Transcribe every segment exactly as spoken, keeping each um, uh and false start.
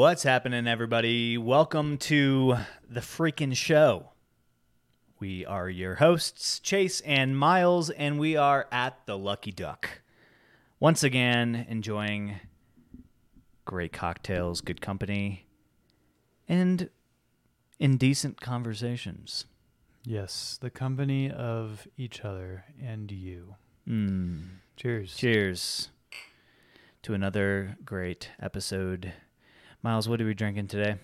What's happening, everybody? Welcome to the freaking show. We are your hosts, Chase and Miles, and we are at the Lucky Duck. Once again, enjoying great cocktails, good company, and indecent conversations. Yes, the company of each other and you. Mm. Cheers. Cheers to another great episode. Miles, what are we drinking today?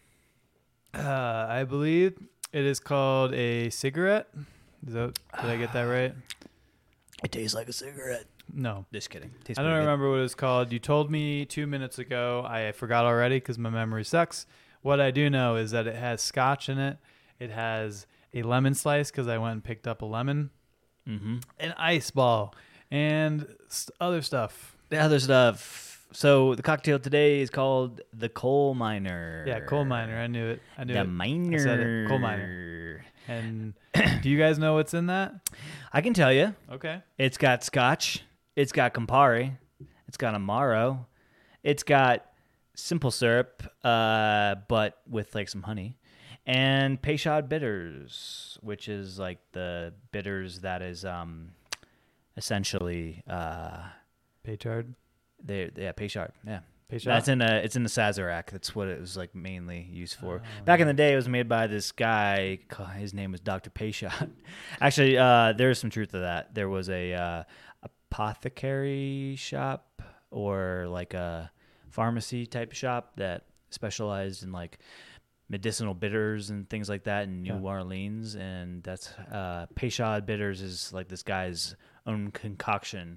Uh, I believe it is called a cigarette. Is that, did I get that right? It tastes like a cigarette. No. Just kidding. Tastes I don't pretty good. remember what it was called. You told me two minutes ago. I forgot already because my memory sucks. What I do know is that it has scotch in it. It has a lemon slice because I went and picked up a lemon. Mm-hmm. An ice ball. And st- other stuff. The other stuff. So the cocktail today is called the Coal Miner. Yeah, coal miner. I knew it. I knew the it. miner. I said it. Coal miner. And do you guys know what's in that? I can tell you. Okay. It's got scotch. It's got Campari. It's got Amaro. It's got simple syrup, uh, but with like some honey. And Peychaud bitters, which is like the bitters that is um, essentially... Uh, Peychaud. They, yeah, Peychaud, yeah. Peychaud. That's in a, it's in the Sazerac. That's what it was like mainly used for. Oh, Back in yeah. the day, it was made by this guy. His name was Doctor Peychaud. Actually, uh, there's some truth to that. There was a uh, apothecary shop or like a pharmacy type shop that specialized in like medicinal bitters and things like that in New Yeah. Orleans, and that's uh, Peychaud bitters is like this guy's own concoction.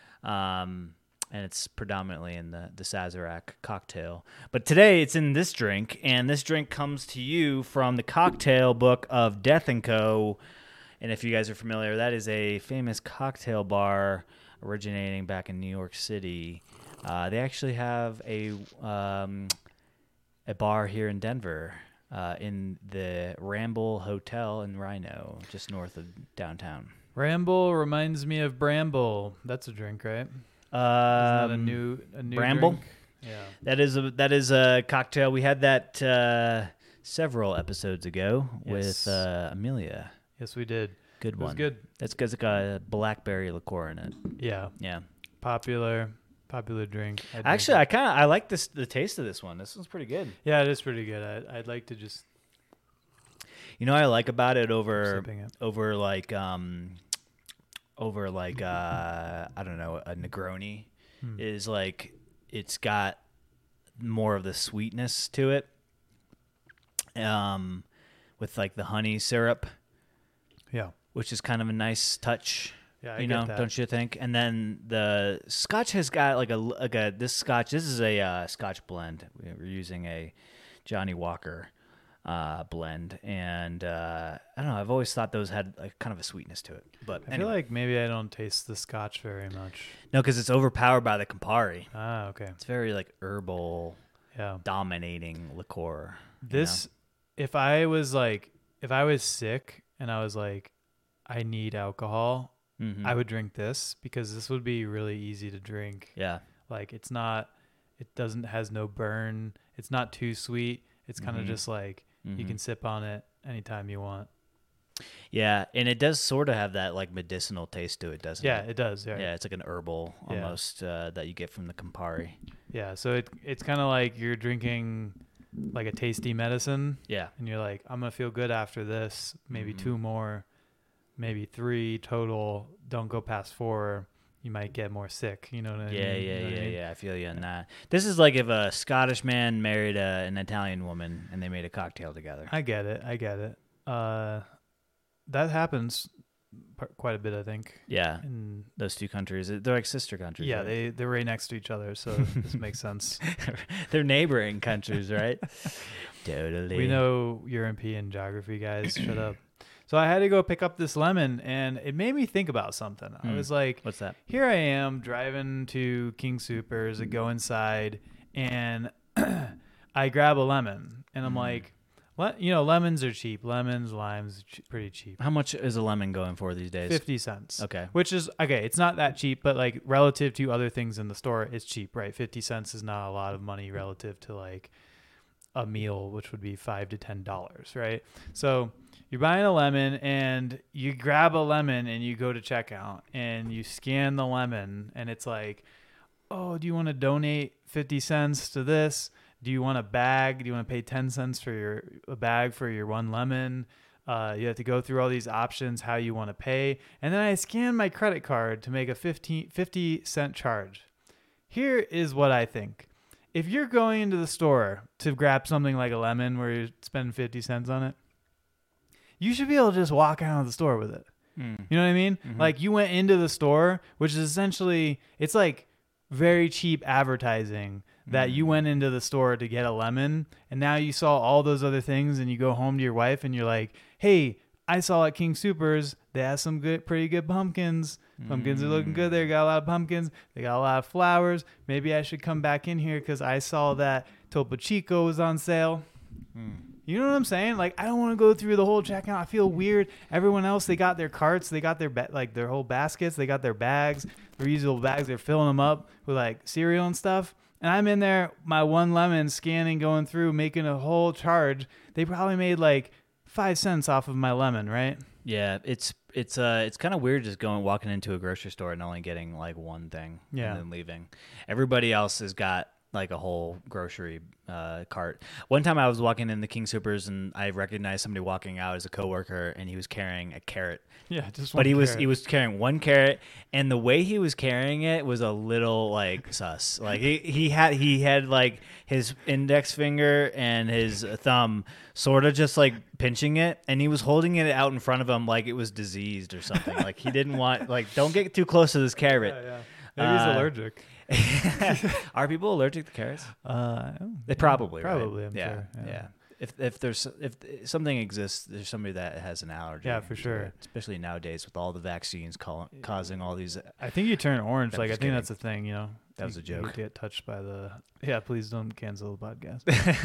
Um, and it's predominantly in the, the Sazerac cocktail. But today it's in this drink, and this drink comes to you from the cocktail book of Death and Co. And if you guys are familiar, that is a famous cocktail bar originating back in New York City. Uh, they actually have a um, a bar here in Denver uh, in the Ramble Hotel in Rhino, just north of downtown. Ramble reminds me of Bramble. That's a drink, right? Um, Isn't that a new a new Bramble? drink? Yeah. That is a that is a cocktail. We had that uh, several episodes ago Yes. with uh, Amelia. Yes, we did. Good It one. was good. That's because it got a blackberry liqueur in it. Yeah. Yeah. Popular popular drink. I drink Actually, it. I kind of I like this the taste of this one. This one's pretty good. Yeah, it is pretty good. I, I'd like to just You know what I like about it over sipping it. over like um over like uh I don't know a Negroni Hmm. is like it's got more of the sweetness to it. Um, with like the honey syrup. Yeah. Which is kind of a nice touch, Yeah, I you get know, that. don't you think? And then the scotch has got like a like a this scotch. This is a uh, scotch blend. We're using a Johnny Walker uh, blend, and uh, I don't know. I've always thought those had like kind of a sweetness to it, but I anyway. feel like maybe I don't taste the scotch very much. No, because it's overpowered by the Campari. Ah, okay. It's very like herbal, Yeah. dominating liqueur. you This if I was like if I was sick and I was like I need alcohol, know? Mhm. I would drink this because this would be really easy to drink. Yeah. Like it's not it doesn't has no burn. It's not too sweet. It's kind of Mhm. just like you Mhm. can sip on it anytime you want. Yeah, and it does sort of have that like medicinal taste to it, doesn't Yeah, it? it does. Yeah. Yeah, it's like an herbal Yeah. almost uh, that you get from the Campari. Yeah, so it it's kind of like you're drinking like a tasty medicine Yeah. and you're like I'm going to feel good after this, maybe Mhm. two more, maybe three total. Don't go past four. You might get more sick, you know what I Yeah, mean? yeah, You know what I yeah, mean? yeah. I feel you on that. This is like if a Scottish man married a, an Italian woman and they made a cocktail together. I get it. I get it. Uh that happens p- quite a bit, I think. Yeah, And those two countries, they're like sister countries. yeah, right? they they're right next to each other, so this makes sense. they're neighboring countries, right? Totally. We know European geography, guys. Shut up. So I had to go pick up this lemon, and it made me think about something. I Hmm. was like, What's that? here I am driving to King Soopers. I go inside, and I grab a lemon, and I'm Mm. like, what? You know, lemons are cheap. Lemons, limes, ch- pretty cheap. How much is a lemon going for these days? fifty cents. Okay. Which is, okay, it's not that cheap, but like relative to other things in the store, it's cheap, right? fifty cents is not a lot of money relative to like a meal, which would be five to ten dollars, right? So you're buying a lemon, and you grab a lemon, and you go to checkout, and you scan the lemon, and it's like, oh, do you want to donate fifty cents to this? Do you want a bag? Do you want to pay ten cents for your a bag for your one lemon? Uh, you have to go through all these options, how you want to pay. And then I scan my credit card to make a fifteen, fifty cent charge. Here is what I think. If you're going into the store to grab something like a lemon where you're spending fifty cents on it, you should be able to just walk out of the store with it. Mm. You know what I mean? Mm-hmm. Like you went into the store, which is essentially, it's like very cheap advertising that you went into the store to get a lemon, and now you saw all those other things, and you go home to your wife and you're like, hey, I saw at King Soopers, they have some good, pretty good pumpkins. Pumpkins mm. are looking good. They got a lot of pumpkins. They got a lot of flowers. Maybe I should come back in here because I saw that Topo Chico was on sale. Mm. You know what I'm saying? Like, I don't want to go through the whole checkout. I feel weird. Everyone else, they got their carts. They got their, ba- like, their whole baskets. They got their bags, reusable bags. They're filling them up with, like, cereal and stuff. And I'm in there, my one lemon, scanning, going through, making a whole charge. They probably made like five cents off of my lemon, right? Yeah, it's it's uh it's kind of weird just going walking into a grocery store and only getting like one thing yeah. and then leaving. Everybody else has got like a whole grocery uh, cart. One time I was walking in the King Soopers and I recognized somebody walking out as a coworker, and he was carrying a carrot. Yeah, just one But he carrot. was he was carrying one carrot, and the way he was carrying it was a little like sus. Like he, he had he had like his index finger and his thumb sort of just like pinching it, and he was holding it out in front of him like it was diseased or something. Like he didn't want like don't get too close to this carrot. Yeah, yeah. Maybe he's uh, allergic. Are people allergic to carrots? Uh, they probably probably. Right? I'm yeah, sure. Yeah. yeah. If if there's if something exists, there's somebody that has an allergy. Yeah, for sure. It, especially nowadays with all the vaccines call, causing all these. I think you turn orange. I'm like I think kidding. that's a thing. You know, that was you, a joke. You get touched by the. Yeah, please don't cancel the podcast.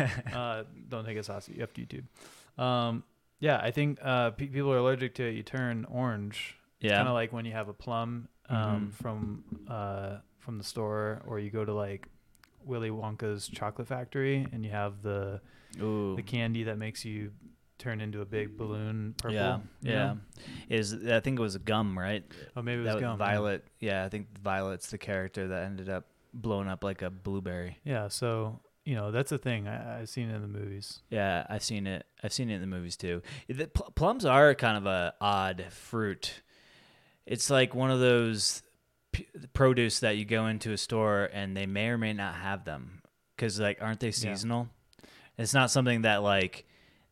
uh, don't take us hostage. You have to YouTube. Um, yeah, I think uh, pe- people are allergic to it. You turn orange. It's Yeah, kind of like when you have a plum um, Mm-hmm. from uh, from the store, or you go to like Willy Wonka's chocolate factory, and you have the Ooh. the candy that makes you turn into a big balloon purple. Yeah, you yeah. know? Is I think it was gum, right? Oh, maybe it That was gum. Violet. Yeah, I think Violet's the character that ended up blowing up like a blueberry. Yeah, so you know that's a thing. I, I've seen it in the movies. Yeah, I've seen it. I've seen it in the movies too. The pl- plums are kind of a odd fruit. It's like one of those p- produce that you go into a store and they may or may not have them because like aren't they seasonal? Yeah. It's not something that like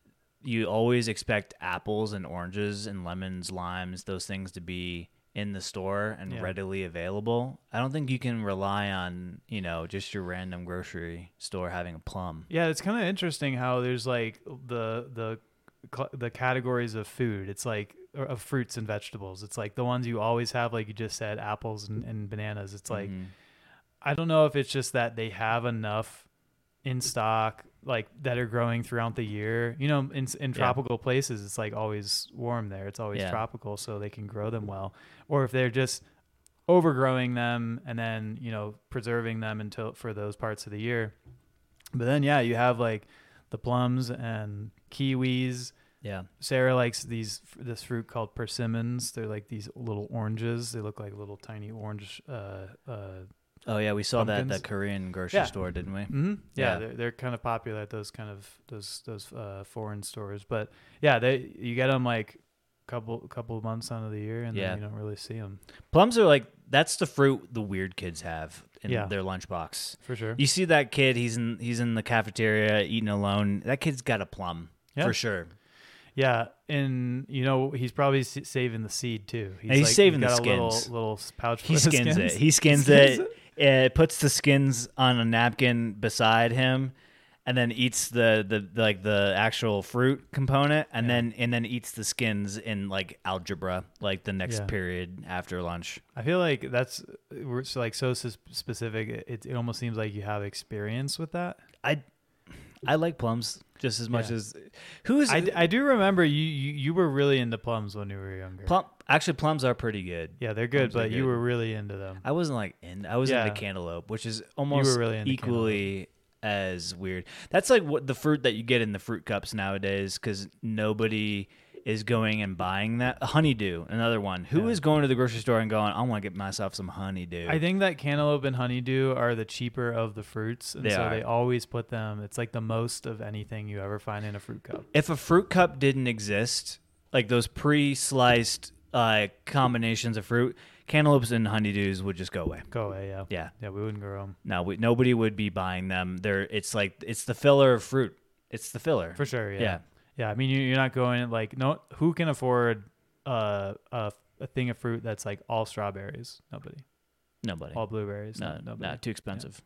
you always expect apples and oranges and lemons, limes, those things to be in the store and Yeah. readily available. I don't think you can rely on, you know, just your random grocery store having a plum. Yeah, it's kind of interesting how there's like the the cl- the categories of food. It's like or of fruits and vegetables. It's like the ones you always have, like you just said, apples and, and bananas. It's like Mhm. I don't know if it's just that they have enough in stock, like that are growing throughout the year. You know, in in Yeah. tropical places, it's like always warm there. It's always Yeah. tropical, so they can grow them well. Or if they're just overgrowing them and then you know preserving them until for those parts of the year. But then yeah, you have like the plums and kiwis. Yeah. Sarah likes these this fruit called persimmons. They're like these little oranges. They look like little tiny orange. Uh, uh, Oh yeah, we saw that Pumpkins. that Korean grocery Yeah. store, didn't we? mm-hmm. Yeah, Yeah. they're, they're kind of popular at those kind of those those uh, foreign stores. But yeah, they you get them like couple couple of months out of the year, and Yeah. then you don't really see them Plums are like that's the fruit the weird kids have in Yeah. their lunchbox. for sure. You see that kid, he's in he's in the cafeteria eating alone. That kid's got a plum Yeah. for sure. Yeah, and you know he's probably s- saving the seed too. And he's saving the got a skins. little, little pouch. He full of skins it. skins. He skins Skins it. It puts the skins on a napkin beside him, and then eats the, the like the actual fruit component, and Yeah. then and then eats the skins in like algebra, like the next Yeah. period after lunch. I feel like that's we're so, like so s- specific. It, it almost seems like you have experience with that. I I like plums just as much Yeah. as who is I, I do remember you, you you were really into plums when you were younger. plum. Actually, plums are pretty good. Yeah, they're good, Plums are but you good. were really into them. I wasn't like in. I was Yeah. into cantaloupe, which is almost really into equally as weird. That's like what the fruit that you get in the fruit cups nowadays, because nobody is going and buying that. Honeydew, another one. Who Yeah. is going to the grocery store and going, I want to get myself some honeydew? I think that cantaloupe and honeydew are the cheaper of the fruits, and They so are. they always put them. It's like the most of anything you ever find in a fruit cup. If a fruit cup didn't exist, like those pre-sliced uh, combinations of fruit, cantaloupes and honeydews would just go away. Go away, yeah. Yeah. Yeah, we wouldn't grow them. No, we, nobody would be buying them. They're, it's like, it's the filler of fruit. It's the filler. For sure, yeah. Yeah. Yeah, I mean, you- you're not going, like, no, who can afford uh, a, a thing of fruit that's like all strawberries? Nobody. Nobody. All blueberries? no, nobody. no, too expensive.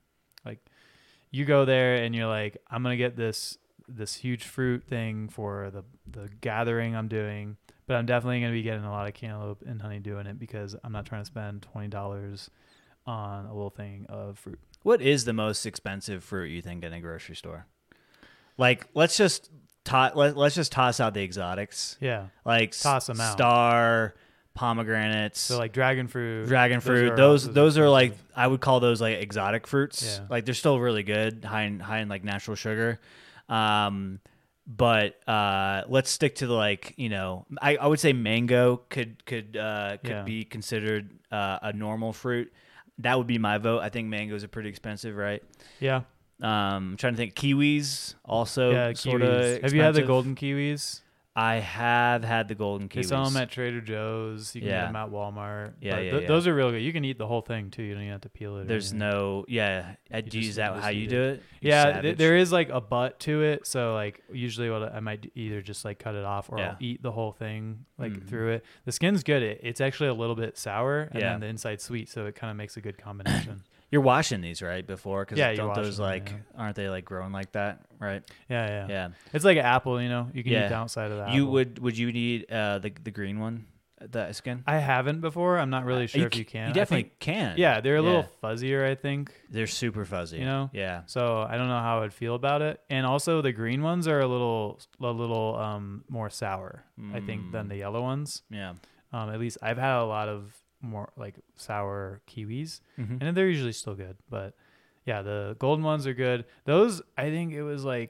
You go there and you're like, I'm gonna get this this huge fruit thing for the the gathering I'm doing, but I'm definitely gonna be getting a lot of cantaloupe and honeydew in it because I'm not trying to spend twenty dollars on a little thing of fruit. What is the most expensive fruit you think in a grocery store? Like, let's just to- let, let's just toss out the exotics. Yeah, Like Toss 'em out. Star, pomegranates, so like dragon fruit, dragon those fruit. are- Those those those are are like, expensive. I would call those like exotic fruits. Yeah. Like, they're still really good, high in high in like natural sugar. Um, but uh, let's stick to the, like, you know, I, I would say mango could could uh, could Yeah. be considered uh, a normal fruit. That would be my vote. I think mangoes are pretty expensive, right? Yeah, Um, I'm trying to think. Kiwis also yeah. sort Kiwis. of. Have you had the golden kiwis? I have had the golden They kiwis. sell them at Trader Joe's. You can Yeah. get them at Walmart. Yeah, But yeah, th- yeah. Those are real good. You can eat the whole thing too. You don't even have to peel it. or There's anything. no. Yeah. Uh, do just- is that you how just you eat do it? You Yeah, th- savage? there is like a butt to it. So like usually what I might d- either just like cut it off or Yeah. I'll eat the whole thing like Mhm. through it. The skin's good. It, it's actually a little bit sour and Yeah. then the inside's sweet. So it kind of makes a good combination. You're washing these, right? Before, because Yeah, you're don't washing those them, like yeah. aren't they like growing like that, right? yeah, yeah, Yeah. It's like an apple, you know. You can Yeah. eat the outside of the apple. You would would you need uh the the green one, the skin? I haven't before. I'm not really Uh, sure if c- you can. You I definitely think- can. yeah, they're a Yeah. little fuzzier, I think. They're super fuzzy. You know? Yeah. So I don't know how I'd feel about it. And also the green ones are a little a little um more sour, I think, than Mm. the yellow ones. Yeah. Um, at least I've had a lot of more like sour kiwis, Mhm. and they're usually still good. But yeah, the golden ones are good. Those, I think it was like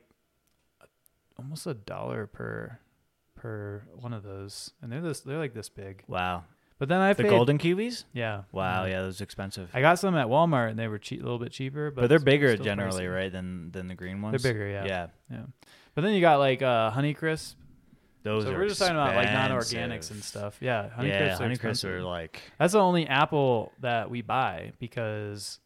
almost a dollar per per one of those, and they're this they're like this big. Wow. But then I The paid, golden kiwis? yeah, Wow. yeah. Yeah, those are expensive. I got some at Walmart, and they were cheap, a little bit cheaper, but, but they're it's bigger still generally, pricey. right, than than the green ones. They're bigger, yeah. Yeah. Yeah. But then you got like uh, Honeycrisp. Those So are we're just talking about like non-organics expensive. and stuff. Yeah, Honeycrisps Yeah, are Honeycrisps expensive. are like That's the only apple that we buy because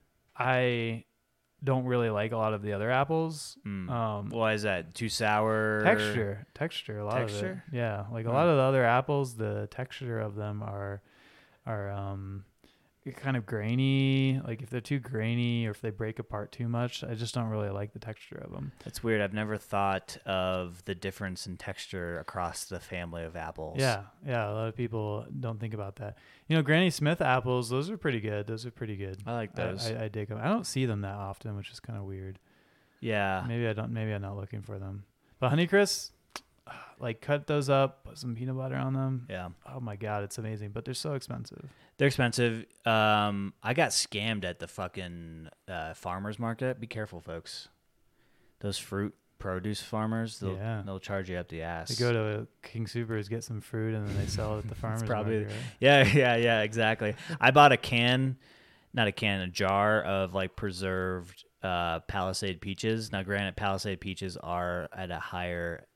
I don't really like a lot of the other apples. mm. Um, why is that? Too sour? texture, texture, a lot Texture? of it. Yeah, like a Huh. lot of the other apples, the texture of them are are um kind of grainy. Like if they're too grainy or if they break apart too much, I just don't really like the texture of them. That's weird. I've never thought of the difference in texture across the family of apples. Yeah, yeah. A lot of people don't think about that. You know, Granny Smith apples; those are pretty good. Those are pretty good. I like I, those. I, I dig them. I don't see them that often, which is kind of weird. yeah. Maybe I don't. Maybe I'm not looking for them. But Honeycrisp, like cut those up, put some peanut butter on them. Yeah. Oh my god, it's amazing. But they're so expensive. They're expensive. Um, I got scammed at the fucking uh, farmer's market. Be careful, folks. Those fruit produce farmers, they'll, Yeah. they'll charge you up the ass. They go to King Supers, get some fruit, and then they sell it at the farmers probably- market. Right? Yeah, yeah, yeah, exactly. I bought a can, not a can, a jar of like preserved uh, Palisade peaches. Now, granted, Palisade peaches are at a higher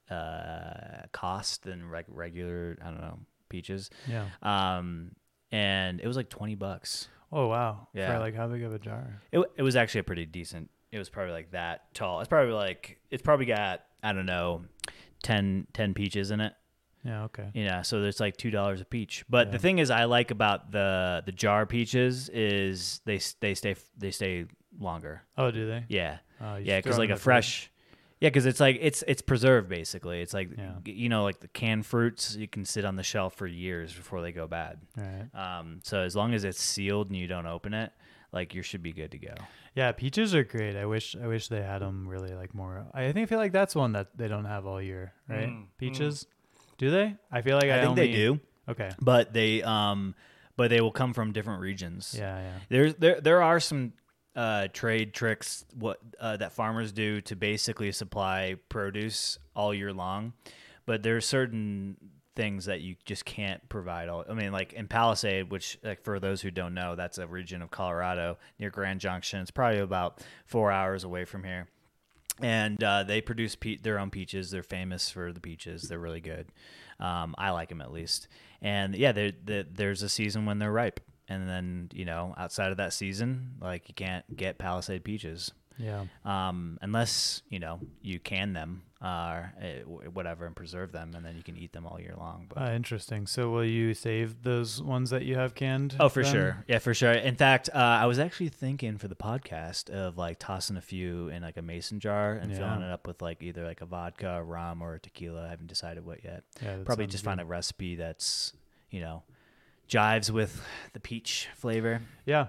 uh, cost than reg- regular, I don't know, peaches. Yeah. Um, and it was like twenty bucks. Oh wow. Yeah. For like how big of a jar? It it was actually a pretty decent. It was probably like that tall. It's probably like it's probably got I don't know, ten, ten peaches in it. Yeah. Okay. You know, so there's like two dollars a peach. But Yeah. the thing is, I like about the the jar peaches is they they stay they stay longer. Oh, do they? Yeah, Oh, you yeah, just because throw it like in a the fridge. fresh. Yeah, because it's like it's it's preserved basically. It's like Yeah. you know, like the canned fruits, you can sit on the shelf for years before they go bad. Right. Um, so as long as it's sealed and you don't open it, like you should be good to go. Yeah, peaches are great. I wish I wish they had them really like more. I think I feel like that's one that they don't have all year, right? Mm, Peaches, do they? I feel like I, I think only, they do, Okay. but they um, but they will come from different regions. Yeah, yeah. There's there there are some uh, trade tricks what uh, that farmers do to basically supply produce all year long, but there are certain things that you just can't provide all. I mean, like in Palisade, which like for those who don't know, that's a region of Colorado near Grand Junction. It's probably about four hours away from here. And uh, they produce pe- their own peaches. They're famous for the peaches. They're really good. Um, I like them at least. And yeah, they're, they're, there's a season when they're ripe. And then, you know, outside of that season, like you can't get Palisade peaches. Yeah. Um, unless, you know, you can them uh, whatever and preserve them, and then you can eat them all year long. But. Uh, interesting. So will you save those ones that you have canned? Oh, for then? sure. Yeah, for sure. In fact, uh, I was actually thinking for the podcast of like tossing a few in like a mason jar and Yeah. filling it up with like either like a vodka, a rum, or a tequila. I haven't decided what yet. Yeah, that Probably sounds just good. find a recipe that's, you know, jives with the peach flavor. Yeah.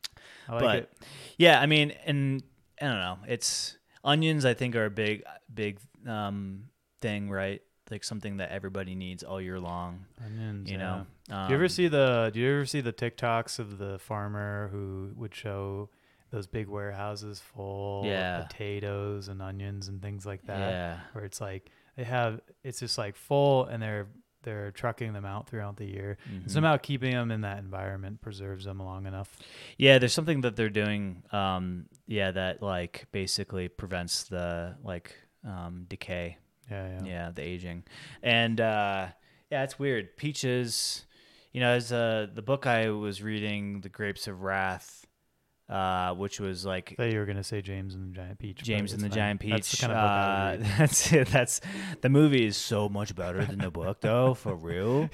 I like but it. yeah, I mean, and I don't know. It's onions. I think are a big, big um, thing, right? Like something that everybody needs all year long. Onions, You yeah. know. Um, Do you ever see the Do you ever see the TikToks of the farmer who would show those big warehouses full Yeah. of potatoes and onions and things like that? Yeah. Where it's like they have it's just like full and they're they're trucking them out throughout the year. Mhm. Somehow keeping them in that environment preserves them long enough. Yeah, there's something that they're doing. Um, yeah, that like basically prevents the like um, decay. Yeah, yeah. Yeah, the aging, and uh, yeah, it's weird. Peaches, you know, as uh, the book I was reading, The Grapes of Wrath, uh, which was like I thought you were gonna say James and the Giant Peach. but James and it's the fine. Giant Peach. That's the kind of book I would uh, read. that's it. That's the movie is so much better than the book, though. For real,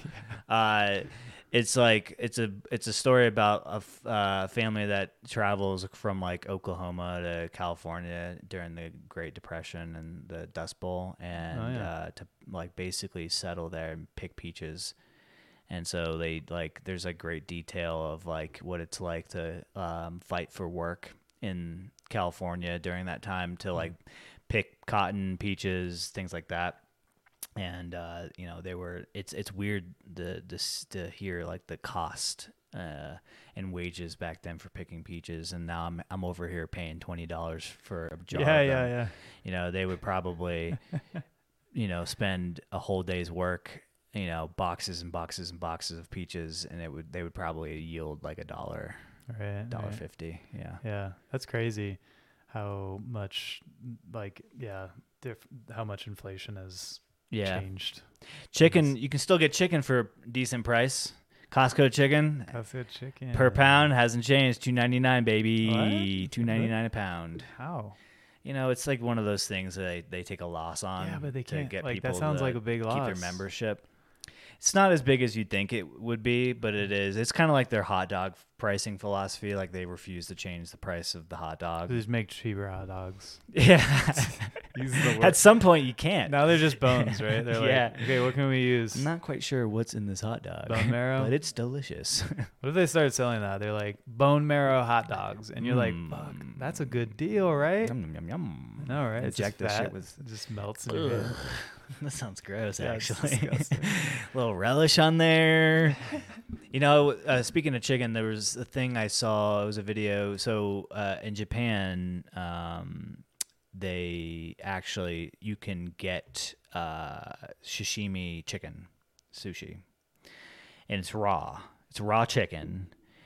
uh, it's like it's a it's a story about a f- uh, family that travels from like Oklahoma to California during the Great Depression and the Dust Bowl, and Oh, yeah. uh, to like basically settle there and pick peaches. And so they like there's like great detail of like what it's like to um, fight for work in California during that time to like pick cotton, peaches, things like that. And uh, you know they were it's it's weird the this to hear like the cost uh, and wages back then for picking peaches, and now I'm I'm over here paying twenty dollars for a jar. Yeah, of yeah, them. yeah. You know they would probably you know spend a whole day's work. You know, boxes and boxes and boxes of peaches, and it would they would probably yield like a dollar, Right. dollar right. fifty. Yeah, Yeah, that's crazy. How much, like, yeah, diff- how much inflation has yeah. changed. Chicken, you can still get chicken for a decent price. Costco chicken That's good chicken per pound hasn't changed. Two ninety nine, baby. What? Two ninety nine a pound. How? You know, it's like one of those things that they, they take a loss on. Yeah, but they to can't. get Like people that sounds to like a big loss. keep their membership. It's not as big as you'd think it would be, but it is. It's kind of like their hot dog pricing philosophy. Like they refuse to change the price of the hot dog. They just make cheaper hot dogs. Yeah. Use the word. At some point, you can't. Now they're just bones, right? They're Yeah. like, okay, what can we use? I'm not quite sure what's in this hot dog. Bone marrow? But it's delicious. What if they started selling that? They're like bone marrow hot dogs, and you're like, Mm. fuck, that's a good deal, right? Yum, yum, yum, yum. No, right? It's Inject just this shit fat. with- It just melts in your head. Ugh. That sounds gross, Yeah, it's actually. disgusting. Little relish on there. You know, uh, speaking of chicken, there was a thing I saw. It was a video. So uh, in Japan, um, they actually you can get uh, sashimi chicken, sushi, and it's raw. It's raw chicken,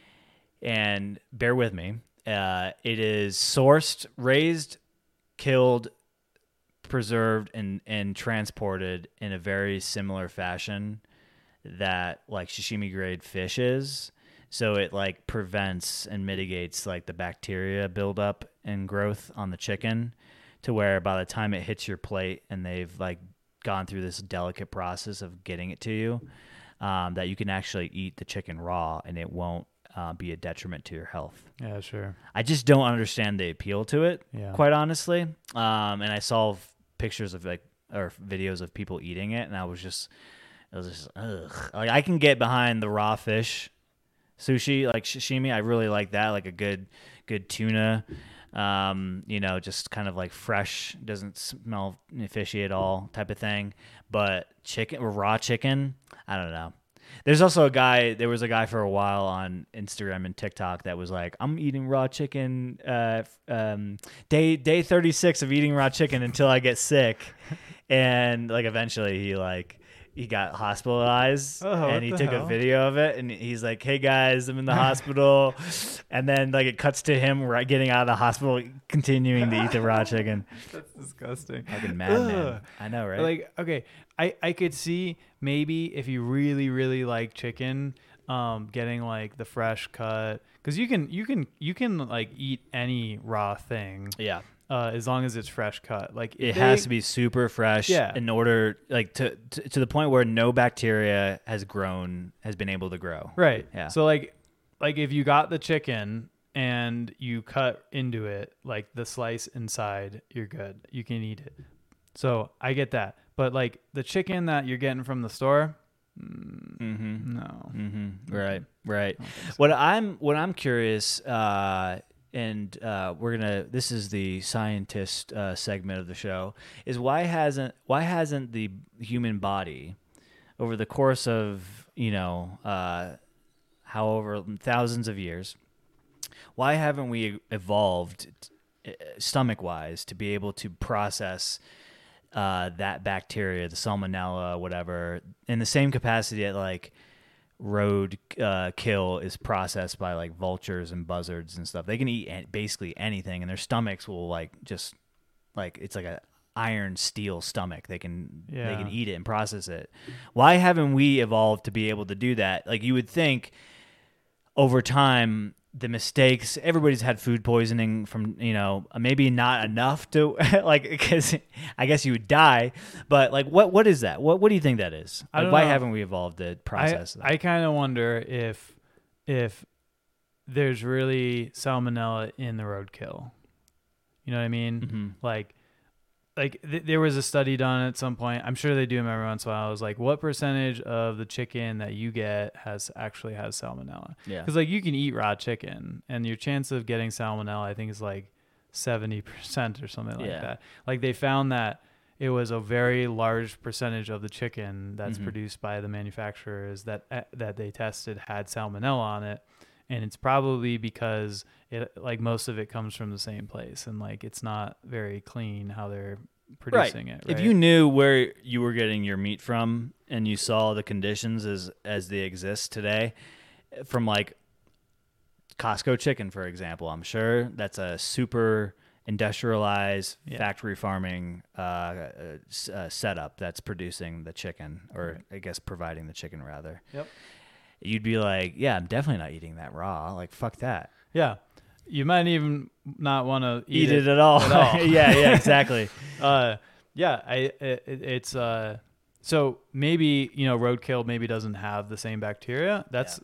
and bear with me. Uh, it is sourced, raised, killed, preserved, and and transported in a very similar fashion that like sashimi grade fish is. So it like prevents and mitigates like the bacteria buildup and growth on the chicken, to where by the time it hits your plate and they've like gone through this delicate process of getting it to you, um, that you can actually eat the chicken raw and it won't uh, be a detriment to your health. Yeah, sure. I just don't understand the appeal to it, Yeah. quite honestly. Um, and I saw f- pictures of like or videos of people eating it, and I was just, it was just, ugh. Like I can get behind the raw fish sushi, like sashimi. I really like that, like a good, good tuna. Um, you know, just kind of like fresh, doesn't smell fishy at all, type of thing. But chicken or raw chicken, I don't know. There's also a guy. There was a guy for a while on Instagram and TikTok that was like, "I'm eating raw chicken. Uh, um, day day thirty-six of eating raw chicken until I get sick," and like eventually he like he got hospitalized, Oh, and what he the took hell? a video of it, and he's like, "Hey guys, I'm in the hospital," and then like it cuts to him right getting out of the hospital, continuing to eat the raw chicken. That's disgusting. Fucking madman. Ugh. I know, right? Like, okay, I, I could see maybe if you really, really like chicken, um, getting like the fresh cut, because you can, you can, you can like eat any raw thing, yeah. uh, as long as it's fresh cut. Like It if has they- to be super fresh Yeah. in order like to, to to the point where no bacteria has grown has been able to grow. right. Yeah. So like, like if you got the chicken and you cut into it, like the slice inside, you're good. You can eat it. So I get that. But like the chicken that you're getting from the store, mm, Mm-hmm. no. Mm-hmm. Right. Right. I don't think so. What I'm what I'm curious, uh, and uh, we're gonna. This is the scientist uh, segment of the show. Is why hasn't why hasn't the human body, over the course of you know, uh, however thousands of years, why haven't we evolved stomach wise to be able to process uh, that bacteria, the salmonella, whatever, in the same capacity that like road uh, kill is processed by like vultures and buzzards and stuff. They can eat an- basically anything, and their stomachs will like just like it's like a iron steel stomach. They can they Yeah. can eat it and process it. Why haven't we evolved to be able to do that? Like you would think over time the mistakes, everybody's had food poisoning from, you know, maybe not enough to like, because I guess you would die, but like, what, what is that? What, what do you think that is? I Like, don't why know. haven't we evolved to process that? I, I kind of wonder if if there's really salmonella in the roadkill. You know what I mean? Mhm. Like, like th- there was a study done at some point. I'm sure they do them every once in a while. It was like, what percentage of the chicken that you get has actually has salmonella? Yeah. Because like you can eat raw chicken, and your chance of getting salmonella, I think, is like seventy percent or something like Yeah. that. Like they found that it was a very large percentage of the chicken that's Mhm. produced by the manufacturers that uh, that they tested had salmonella on it, and it's probably because it like most of it comes from the same place, and like it's not very clean how they're producing it. Right? If you knew where you were getting your meat from and you saw the conditions as as they exist today, from like Costco chicken, for example, I'm sure that's a super industrialized Yeah. factory farming uh, uh, s- uh, setup that's producing the chicken, or I guess providing the chicken rather. Yep. You'd be like, yeah, I'm definitely not eating that raw. Like, fuck that. yeah, you might even not want to Eat, eat, it, at all. at all. yeah, yeah, exactly. uh yeah i it, it's uh so maybe, you know, roadkill maybe doesn't have the same bacteria. That's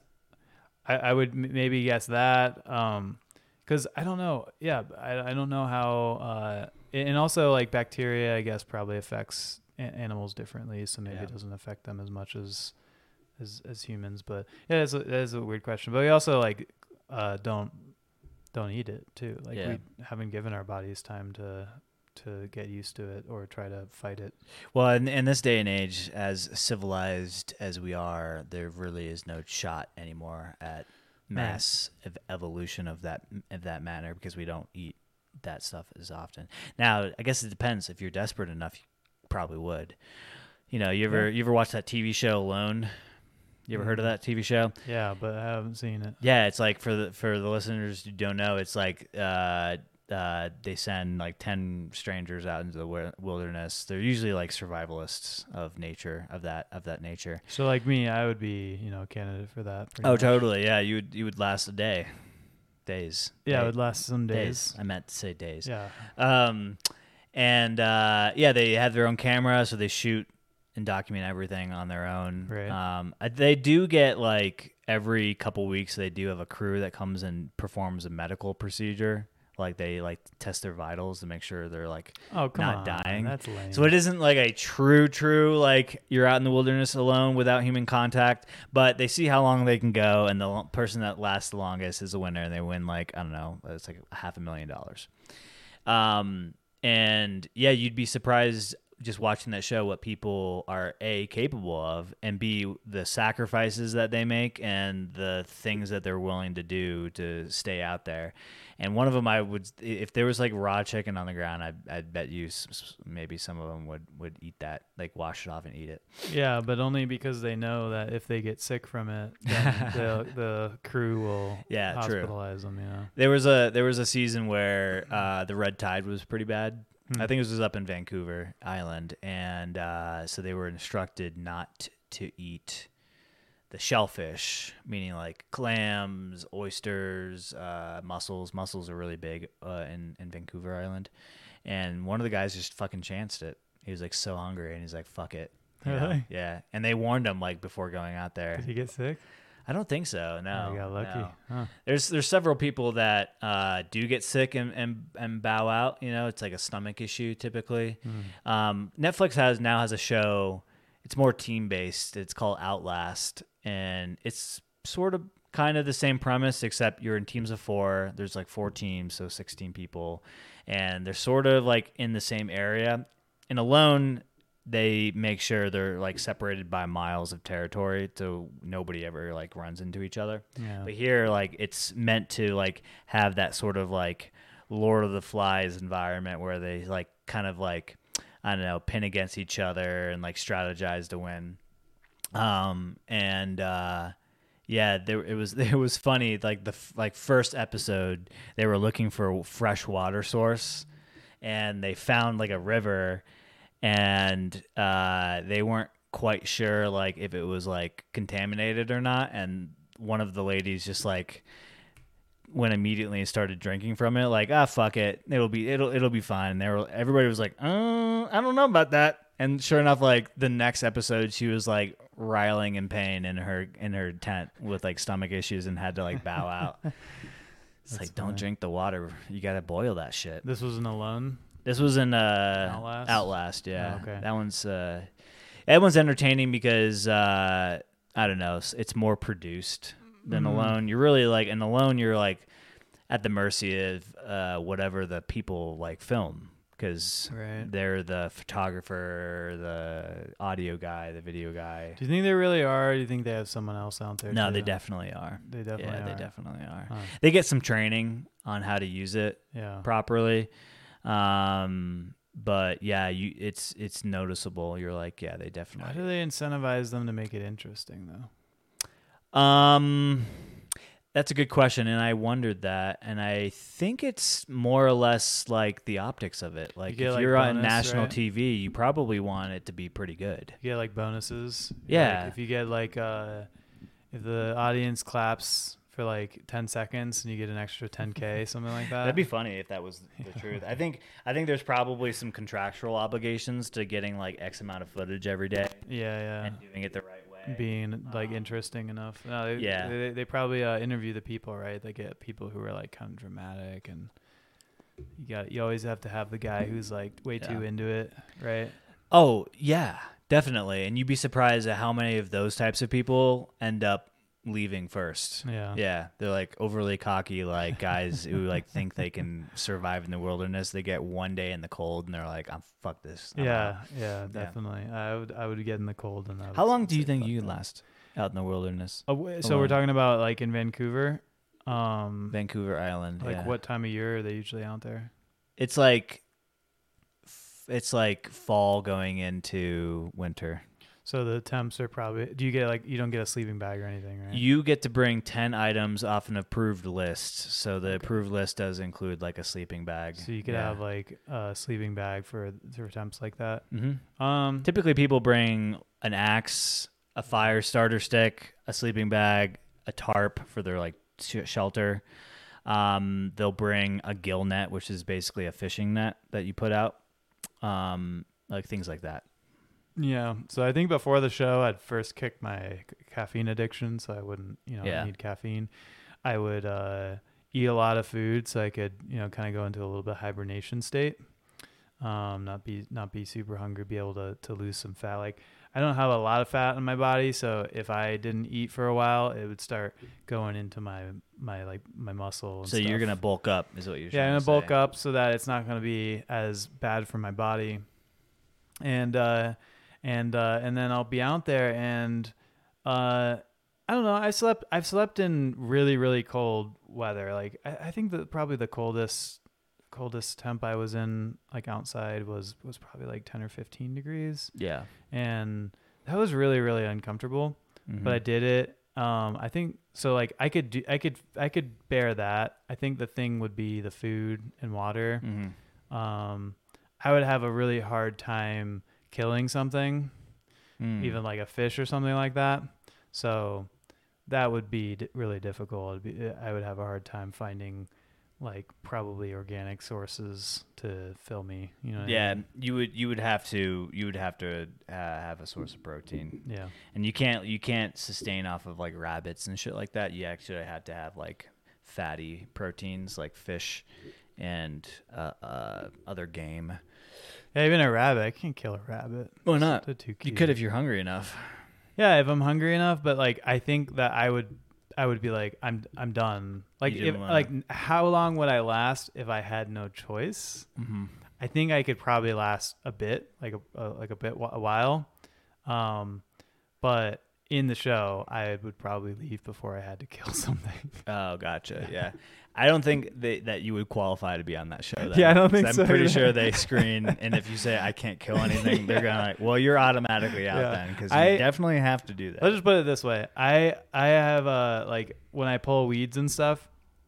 I, I would m- maybe guess that, um because I don't know. Yeah, I, I don't know how uh and also like bacteria I guess probably affects a- animals differently, so maybe Yeah. it doesn't affect them as much as as as humans. But yeah, that's a, that is a weird question. But we also like uh don't don't eat it too. Like Yeah. we haven't given our bodies time to to get used to it or try to fight it. Well, in, in this day and age, as civilized as we are, there really is no shot anymore at mass ev- evolution of that of that manner, because we don't eat that stuff as often. Now, I guess it depends. If you're desperate enough, you probably would. You know, you ever Yeah. you ever watch that T V show Alone? You ever heard of Mhm. that T V show? Yeah, but I haven't seen it. Yeah, it's like for the for the listeners who don't know, it's like uh, uh, they send like ten strangers out into the wi- wilderness. They're usually like survivalists of nature, of that of that nature. So like me, I would be, you know, a candidate for that. pretty Oh, much. totally. Yeah, you would you would last a day, days. Yeah, Day- it would last some days. days. I meant to say days. Yeah. Um, and uh, yeah, they have their own camera, so they shoot and document everything on their own. Right. Um, uh, they do get like every couple weeks they do have a crew that comes and performs a medical procedure. Like they like test their vitals to make sure they're like Oh, come not on. dying. That's lame. So it isn't like a true, true, like you're out in the wilderness alone without human contact, but they see how long they can go, and the lo- person that lasts the longest is the winner, and they win like, I don't know, it's like half a million dollars. Um, and yeah, you'd be surprised just watching that show what people are A, capable of, and B, the sacrifices that they make and the things that they're willing to do to stay out there. And one of them, I would, if there was like raw chicken on the ground, I I'd bet you maybe some of them would would eat that, like wash it off and eat it. Yeah, but only because they know that if they get sick from it, then the the crew will yeah, hospitalize true. them. Yeah. There was a there was a season where uh, the red tide was pretty bad. I think this was up in Vancouver Island, and uh, so they were instructed not to eat the shellfish, meaning like clams, oysters, uh, mussels. Mussels are really big uh, in, in Vancouver Island. And one of the guys just fucking chanced it. He was like so hungry, and he's like, fuck it. You know? Really? Yeah. And they warned him like before going out there. Did he get sick? I don't think so. No. Oh, you got lucky. No. Huh. There's there's several people that uh, do get sick and, and and bow out. You know, it's like a stomach issue typically. Mm. Um, Netflix has now has a show. It's more team based. It's called Outlast, and it's sort of kind of the same premise, except you're in teams of four. There's like four teams, so sixteen people, and they're sort of like in the same area. And alone, they make sure they're like separated by miles of territory, so nobody ever like runs into each other. Yeah. But here, like, it's meant to like have that sort of like Lord of the Flies environment where they like kind of like, I don't know, pin against each other and like strategize to win. Um, and uh, yeah, there it was. It was funny. Like the like first episode, they were looking for a fresh water source, and they found like a river. And uh, they weren't quite sure like if it was like contaminated or not. And one of the ladies just like went immediately and started drinking from it. Like, ah, fuck it, it'll be it'll it'll be fine. And they were everybody was like, uh, I don't know about that. And sure enough, like the next episode, she was like riling in pain in her in her tent with like stomach issues and had to like bow out. It's That's like, funny. don't drink the water. You got to boil that shit. This wasn't Alone. This was in uh, Outlast? Outlast, yeah. Oh, okay. That one's uh, that one's entertaining because uh, I don't know, it's- it's more produced than Mhm. Alone. You're really like in Alone, you're like at the mercy of uh, whatever the people like film because Right. they're the photographer, the audio guy, the video guy. Do you think they really are? Or do you think they have someone else out there? No, too? they definitely are. They definitely yeah, are. they definitely are. Huh. They get some training on how to use it Yeah. properly. Um, but yeah, you it's it's noticeable. You're like, yeah, they How definitely. do they incentivize them to make it interesting though? Um, that's a good question, and I wondered that, and I think it's more or less like the optics of it. Like get, if like, you're on bonus, national right? T V, you probably want it to be pretty good. You get like bonuses. Yeah. Like, if you get like uh, if the audience claps for like ten seconds and you get an extra ten K, something like that. That'd be funny if that was the truth. I think I think there's probably some contractual obligations to getting like X amount of footage every day Yeah, yeah. and doing it the right way. Being like Um, interesting enough. No, they, yeah. They, they probably uh, interview the people, right? They get people who are like kind of dramatic, and you got you always have to have the guy who's like way too Yeah. into it, right? Oh, yeah, definitely. And you'd be surprised at how many of those types of people end up leaving first. Yeah. Yeah, they're like overly cocky, like guys who like think they can survive in the wilderness. They get one day in the cold and they're like, "I'm fuck this." I'm Yeah, out." yeah, definitely. I would I would get in the cold and I would How long do you say, think "Fuck you that." could last out in the wilderness? Oh, w- so we're alone? talking about like in Vancouver. Um, Vancouver Island. like yeah. what time of year are they usually out there? It's like f- it's like fall going into winter. So the temps are probably. Do you get like you don't get a sleeping bag or anything, right? You get to bring ten items off an approved list. So the Okay. approved list does include like a sleeping bag. So you could Yeah. have like a sleeping bag for for temps like that. Mm-hmm. Um, Typically, people bring an axe, a fire starter stick, a sleeping bag, a tarp for their like sh- shelter. Um, they'll bring a gill net, which is basically a fishing net that you put out, um, like things like that. yeah. So I think before the show, I'd first kick my c- caffeine addiction, so I wouldn't, you know, Yeah. need caffeine. I would uh, eat a lot of food, so I could, you know, kind of go into a little bit hibernation state. Um, not be not be super hungry, be able to to lose some fat. Like I don't have a lot of fat in my body, so if I didn't eat for a while, it would start going into my my like my muscle. And So you're stuff. gonna bulk up, is what you're Yeah, I'm trying gonna to bulk say. up so that it's not gonna be as bad for my body. and uh, and uh, and then I'll be out there, and uh, I don't know. I slept. I've slept in really really cold weather. Like I, I think that probably the coldest coldest temp I was in like outside was was probably like ten or fifteen degrees, Yeah. and that was really really uncomfortable. Mhm. But I did it. Um, I think so. Like I could do. I could. I could bear that. I think the thing would be the food and water. Mhm. Um, I would have a really hard time killing something, Mm. even like a fish or something like that. So that would be d- really difficult. It'd be, I would have a hard time finding like probably organic sources to fill me. You know? What I Yeah, mean? you would you would have to you would have to uh, have a source of protein, Yeah. and you can't you can't sustain off of like rabbits and shit like that. You actually have to have like fatty proteins like fish and uh, uh, other game. Yeah. Even a rabbit. I can't kill a rabbit. Why not? They're too You cute. could if you're hungry enough. Yeah, if I'm hungry enough, but like I think that I would I would be like I'm I'm done. Like You if didn't wanna- like how long would I last if I had no choice? Mm-hmm. I think I could probably last a bit, like a, a like a bit a while. Um but in the show, I would probably leave before I had to kill something. Oh, gotcha. Yeah, I don't think they, that you would qualify to be on that show. Then. Yeah, I don't think 'Cause so I'm pretty either. sure they screen, and if you say I can't kill anything, they're gonna like, well, you're automatically out Yeah. then because you I- definitely have to do that. Let's just put it this way. I I have uh like when I pull weeds and stuff,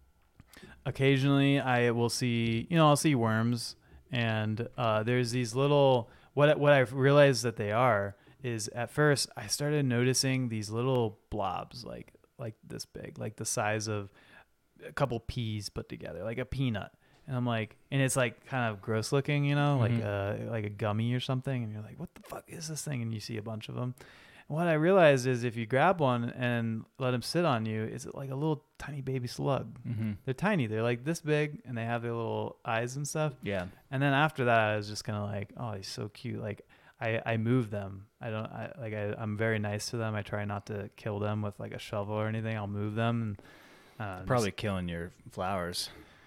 occasionally I will see, you know, I'll see worms, and uh there's these little what what I've realized that they are is at first I started noticing these little blobs like like this big, like the size of a couple peas put together, like a peanut. And I'm like, and it's like kind of gross looking, you know, like Mhm. a like a gummy or something. And you're like, what the fuck is this thing? And you see a bunch of them. And what I realized is if you grab one and let them sit on you, it's like a little tiny baby slug. Mm-hmm. They're tiny. They're like this big, and they have their little eyes and stuff. Yeah. And then after that, I was just kind of like, oh, he's so cute. Like I, I move them. I don't I, like I, I'm very nice to them. I try not to kill them with like a shovel or anything. I'll move them. And, uh, Probably killing your flowers.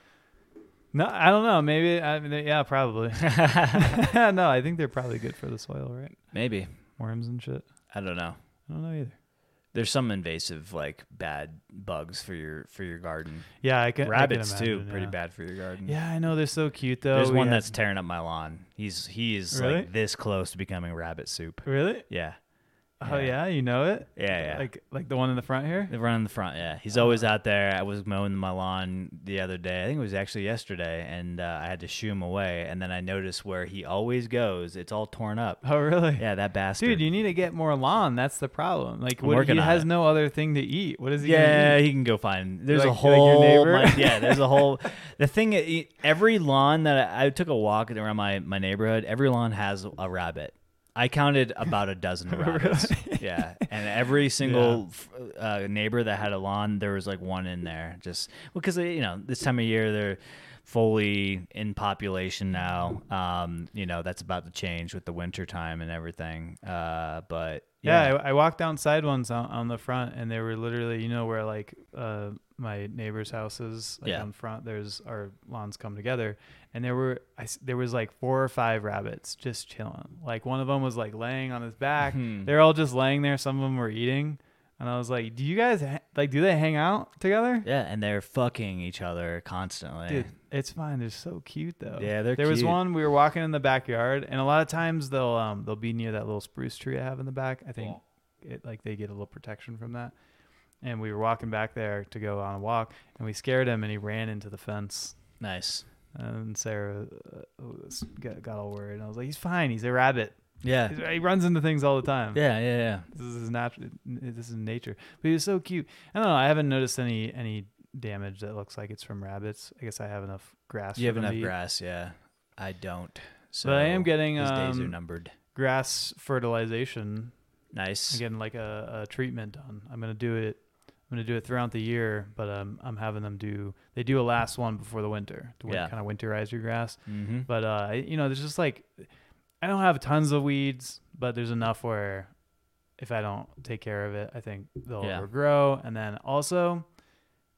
No, I don't know. Maybe, I mean, yeah, probably. No, I think they're probably good for the soil, right? Maybe. Worms and shit. I don't know. I don't know either. There's some invasive like bad bugs for your for your garden. Yeah, I can. Rabbits I can too, imagine, pretty yeah. bad for your garden. Yeah, I know they're so cute though. There's We one had- that's tearing up my lawn. He's he's Really? like this close to becoming rabbit soup. really. Yeah. Oh yeah, you know it. Yeah, yeah. Like like the one in the front here. They run in the front, yeah. He's always out there. I was mowing my lawn the other day. I think it was actually yesterday, and uh, I had to shoo him away. And then I noticed where he always goes, it's all torn up. Oh really? Yeah, that bastard. Dude, you need to get more lawn. That's the problem. Like, I'm what, working he on has it. no other thing to eat. What is he? yeah, Gonna eat? he can go find. There's a Like- like your whole. neighbor? my- yeah, there's a whole. The thing, i- every lawn that I, I took a walk around my my neighborhood, every lawn has a rabbit. I counted about a dozen rabbits. Yeah, and every single f uh, neighbor that had a lawn, there was like one in there. Just because you know this time of year they're fully in population now. Um, you know that's about to change with the winter time and everything. Uh, but Yeah, yeah, I, I walked outside once on, on the front, and they were literally, you know, where like uh, my neighbor's houses, like Yeah. on front, there's our lawns come together, and there were I s there was like four or five rabbits just chilling. Like one of them was like laying on his back. Hmm. They're all just laying there. Some of them were eating, and I was like, "Do you guys ha- like? Do they hang out together?" yeah, and they're fucking each other constantly. Dude, it's fine. They're so cute though. Yeah, they're There was cute. one we were walking in the backyard, and a lot of times they'll um they'll be near that little spruce tree I have in the back. I think it like they get a little protection from that. And we were walking back there to go on a walk, and we scared him, and he ran into the fence. Nice. And Sarah uh, was, got, got all worried. And I was like, "He's fine. He's a rabbit. Yeah. He's, he runs into things all the time. Yeah, yeah, yeah. This is his natural. This is nature." But he was so cute. I don't know. I haven't noticed any any damage that looks like it's from rabbits. I guess I have enough grass. You have for them enough to eat. grass, yeah. I don't. So But I am getting his days are um, numbered. grass fertilization. Nice. I'm getting like a, a treatment done. I'm gonna do it. I'm gonna do it throughout the year, but um, I'm having them do. They do a last one before the winter to Yeah. kind of winterize your grass. Mm-hmm. But uh, I- you know, there's just like I don't have tons of weeds, but there's enough where if I don't take care of it, I think they'll Yeah. overgrow. And then also,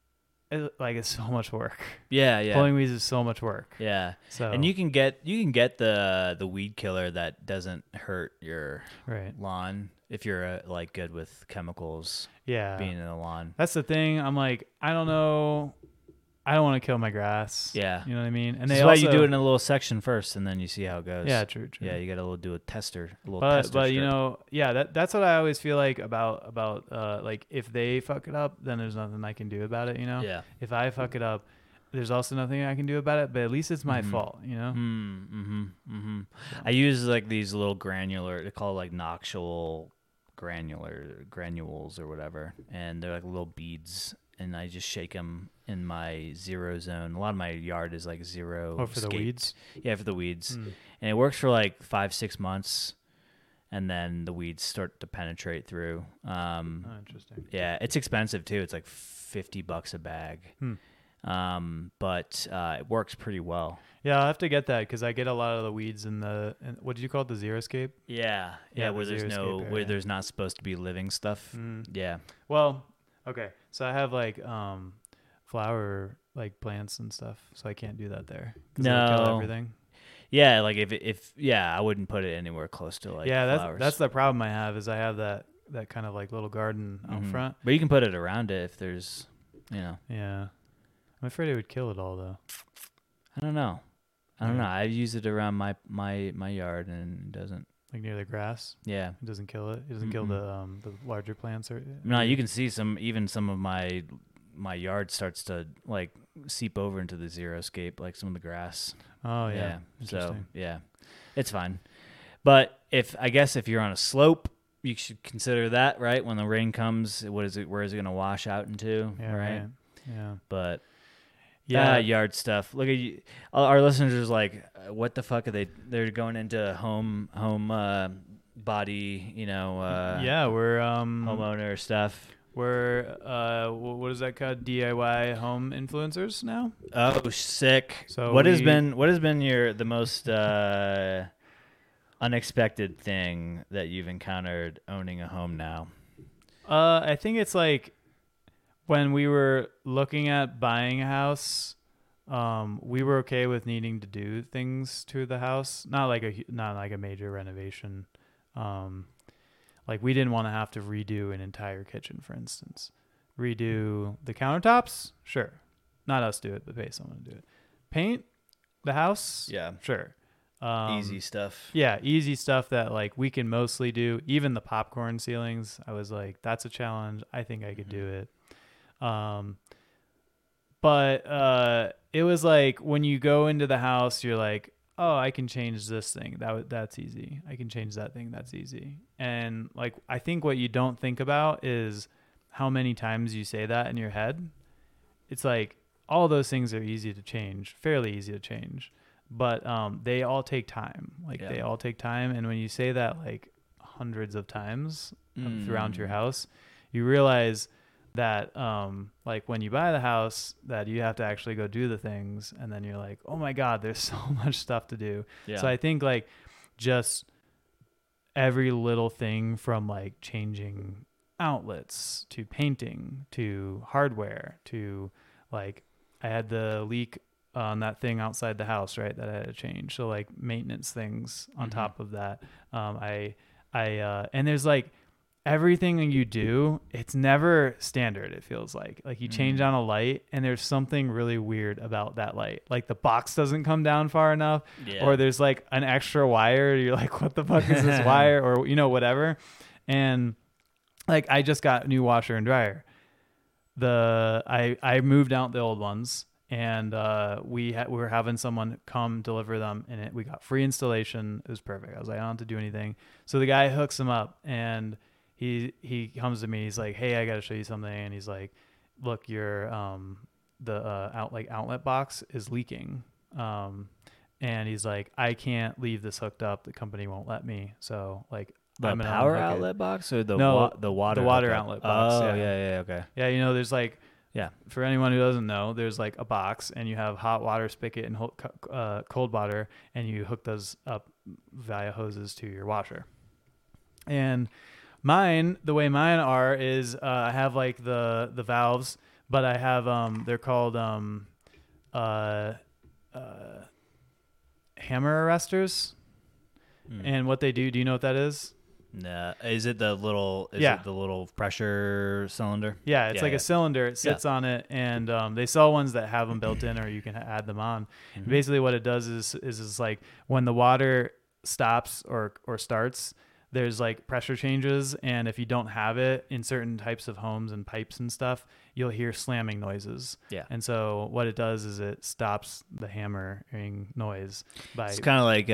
it, like it's so much work. Yeah, yeah. Pulling weeds is so much work. Yeah. So And you can get you can get the the weed killer that doesn't hurt your right. lawn if you're uh, like good with chemicals Yeah. being in the lawn. That's the thing. I'm like, I don't know. I don't want to kill my grass. Yeah. You know what I mean? And That's they why also, you do it in a little section first, and then you see how it goes. Yeah, true, true. Yeah, you got to little do a tester, a little But tester but you strip. know, yeah, that that's what I always feel like about about uh like if they fuck it up, then there's nothing I can do about it, you know? Yeah. If I fuck it up, there's also nothing I can do about it, but at least it's my Mhm. fault, you know? Mm, mm-hmm. Mm-hmm. I use like these little granular. They call it like noctual granular granules or whatever, and they're like little beads. And I just shake them in my zero zone. A lot of my yard is like zero. Oh, for the scaped. weeds? Yeah, for the weeds. Hmm. And it works for like five, six months, and then the weeds start to penetrate through. Um, Oh, interesting. yeah, it's expensive too. It's like fifty bucks a bag. Hmm. Um, but uh, it works pretty well. Yeah, I'll have to get that because I get a lot of the weeds in the in, what did you call it, the zero scape? Yeah, yeah, Yeah, where the there's no xeriscape where area. there's not supposed to be living stuff. Mm. Yeah. Well, okay. So I have like um flower like plants and stuff, so I can't do that there. 'Cause it'll kill No. everything. Yeah, like if if yeah, I wouldn't put it anywhere close to like yeah, that's flowers. that's the problem I have is I have that that kind of like little garden out Mhm. front. But you can put it around it if there's, you know. Yeah, I'm afraid it would kill it all though. I don't know. I don't Yeah. know. I use it around my my my yard and it doesn't. Like near the grass, Yeah. it doesn't kill it. It doesn't kill Mm-mm. the um the larger plants or. No, you can see some even some of my my yard starts to like seep over into the zero scape, like some of the grass. Oh yeah. Yeah. So Interesting. yeah, it's fine. But if I guess if you're on a slope, you should consider that, right? When the rain comes, what is it? Where is it going to wash out into? Yeah. right? Right. Yeah. But Yeah. yeah, yard stuff. Look at you. Our listeners are like, uh, what the fuck are they? They're going into home home uh, body, you know, uh, yeah. We're um homeowner stuff. we're uh wh- what is that called? D I Y home influencers now. Oh, sick. So what has we- been what has been your the most uh, unexpected thing that you've encountered owning a home now? Uh, I think it's like when we were looking at buying a house, um, we were okay with needing to do things to the house, not like a hu- not like a major renovation. Um, like we didn't want to have to redo an entire kitchen, for instance. Redo the countertops, sure. Not us do it, but pay someone to do it. Paint the house, Yeah, sure. Um, easy stuff. Yeah, easy stuff that like we can mostly do. Even the popcorn ceilings, I was like, that's a challenge. I think I could do it. Um, but uh, it was like when you go into the house, you're like, oh, I can change this thing. That w- that's easy. I can change that thing. That's easy. And like, I think what you don't think about is how many times you say that in your head. It's like all those things are easy to change, fairly easy to change, but um, they all take time. Like Yeah. they all take time. And when you say that like hundreds of times Mm. throughout your house, you realize that um like when you buy the house that you have to actually go do the things, and then you're like, oh my god, there's so much stuff to do. Yeah. So I think like just every little thing from like changing outlets to painting to hardware to like I had the leak on that thing outside the house, right, that I had to change. So like maintenance things on Mhm. top of that. Um, I, I, uh, and there's like everything that you do, it's never standard. It feels like, like you change Mm. on a light and there's something really weird about that light. Like the box doesn't come down far enough, yeah. or there's like an extra wire. You're like, what the fuck is this wire? Or, you know, whatever. And like, I just got a new washer and dryer. The, I, I moved out the old ones, and uh, we ha- we were having someone come deliver them, and it, we got free installation. It was perfect. I was like, I don't have to do anything. So the guy hooks them up, and he he comes to me. He's like, hey, I got to show you something. And he's like, look, your um the uh, out like outlet box is leaking. Um, and he's like, I can't leave this hooked up. The company won't let me. So like, the I'm gonna power unhook it. outlet box or the No, wa- the water the water hookup? outlet box, Oh yeah. yeah, yeah, okay. Yeah, you know, there's like, Yeah. for anyone who doesn't know, there's like a box, and you have hot water spigot and ho- co- uh, cold water, and you hook those up via hoses to your washer. And mine, the way mine are is uh, I have like the the valves but I have um they're called um uh uh hammer arresters. Mm. And what they do, do you know what that is? Nah. Is it the little? Is Yeah. it the little pressure cylinder? Yeah, it's Yeah, like yeah. a cylinder. It sits on it, and um, they sell ones that have them built in, or you can add them on. Mhm. Basically, what it does is is is like when the water stops or or starts, there's like pressure changes, and if you don't have it in certain types of homes and pipes and stuff, you'll hear slamming noises. Yeah. And so what it does is it stops the hammering noise by It's kind of like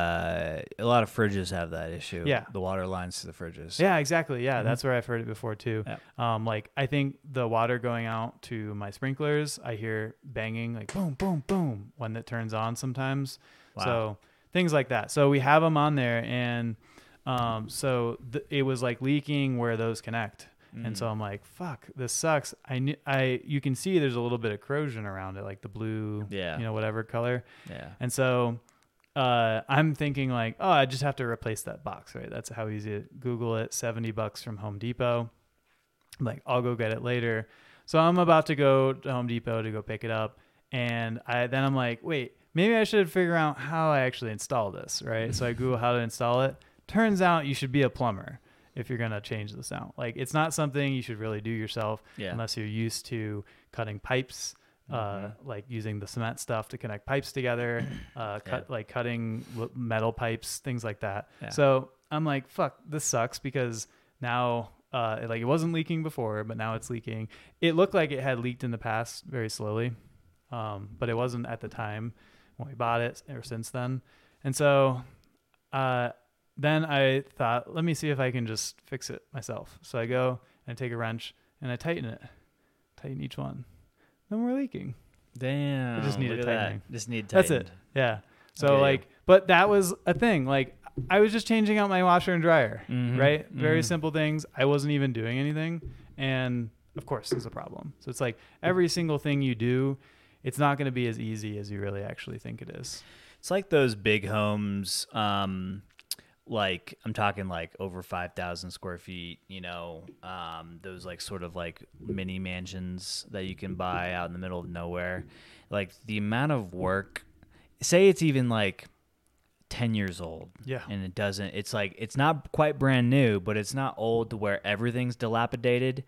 uh, a lot of fridges have that issue. Yeah. The water lines to the fridges. Yeah, exactly. Yeah, Mhm. that's where I've heard it before too. Yeah. Um, like I think the water going out to my sprinklers, I hear banging like boom, boom, boom when it turns on sometimes. Wow. So things like that. So we have them on there, and um, so th- it was like leaking where those connect. And Mm. so I'm like, fuck, this sucks. I knew I you can see there's a little bit of corrosion around it, like the blue, Yeah. you know, whatever color. Yeah. And so uh, I'm thinking like, oh, I just have to replace that box, right? That's how easy it. Google it, seventy bucks from Home Depot. I'm like, I'll go get it later. So I'm about to go to Home Depot to go pick it up. And I then I'm like, wait, maybe I should figure out how I actually install this, right? So I Google how to install it. Turns out you should be a plumber if you're going to change this out. Like it's not something you should really do yourself Yeah. unless you're used to cutting pipes, uh, Mhm. like using the cement stuff to connect pipes together, uh, cut Yeah. like cutting l- metal pipes, things like that. Yeah. So I'm like, fuck, this sucks because now, uh, like it wasn't leaking before, but now it's leaking. It looked like it had leaked in the past very slowly, um, but it wasn't at the time when we bought it or since then. And so, uh, then I thought, let me see if I can just fix it myself. So I go and I take a wrench and I tighten it, tighten each one. Then we're leaking. Damn. I just need look it at that. tightening. Just need That's tightened. it. Yeah. So Okay. like, but that was a thing. Like I was just changing out my washer and dryer, Mhm. right? Very Mhm. simple things. I wasn't even doing anything. And of course there's a problem. So it's like every single thing you do, it's not going to be as easy as you really actually think it is. It's like those big homes. Um, like I'm talking like over five thousand square feet, you know, um, those like sort of like mini mansions that you can buy out in the middle of nowhere. Like the amount of work, say it's even like ten years old. Yeah. And it doesn't, it's like, it's not quite brand new, but it's not old to where everything's dilapidated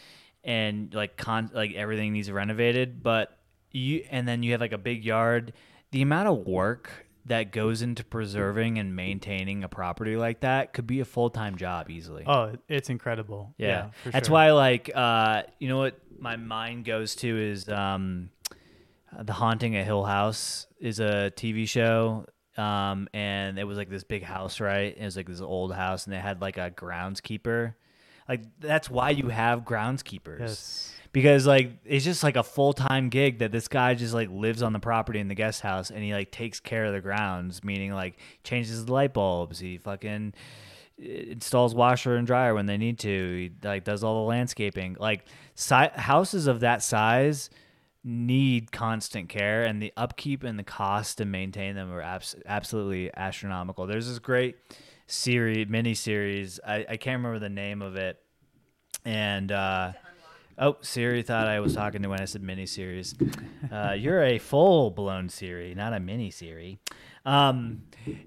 and like con like everything needs renovated. But you, and then you have like a big yard, the amount of work that goes into preserving and maintaining a property like that could be a full-time job easily. Oh, it's incredible. Yeah. Yeah, for That's sure. why like uh you know what my mind goes to is um The Haunting of Hill House is a T V show. Um and it was like this big house, right? It was like this old house and they had like a groundskeeper. Like that's why you have groundskeepers. Yes. Because like it's just like a full-time gig that this guy just like lives on the property in the guest house and he like takes care of the grounds, meaning like changes the light bulbs, he fucking installs washer and dryer when they need to, he like does all the landscaping. Like si- houses of that size need constant care, and the upkeep and the cost to maintain them are abs- absolutely astronomical. There's this great series, mini series, I, I can't remember the name of it, and uh oh, Siri thought I was talking to when I said mini-series. Uh, you're a full-blown Siri, not a mini-Siri. Um,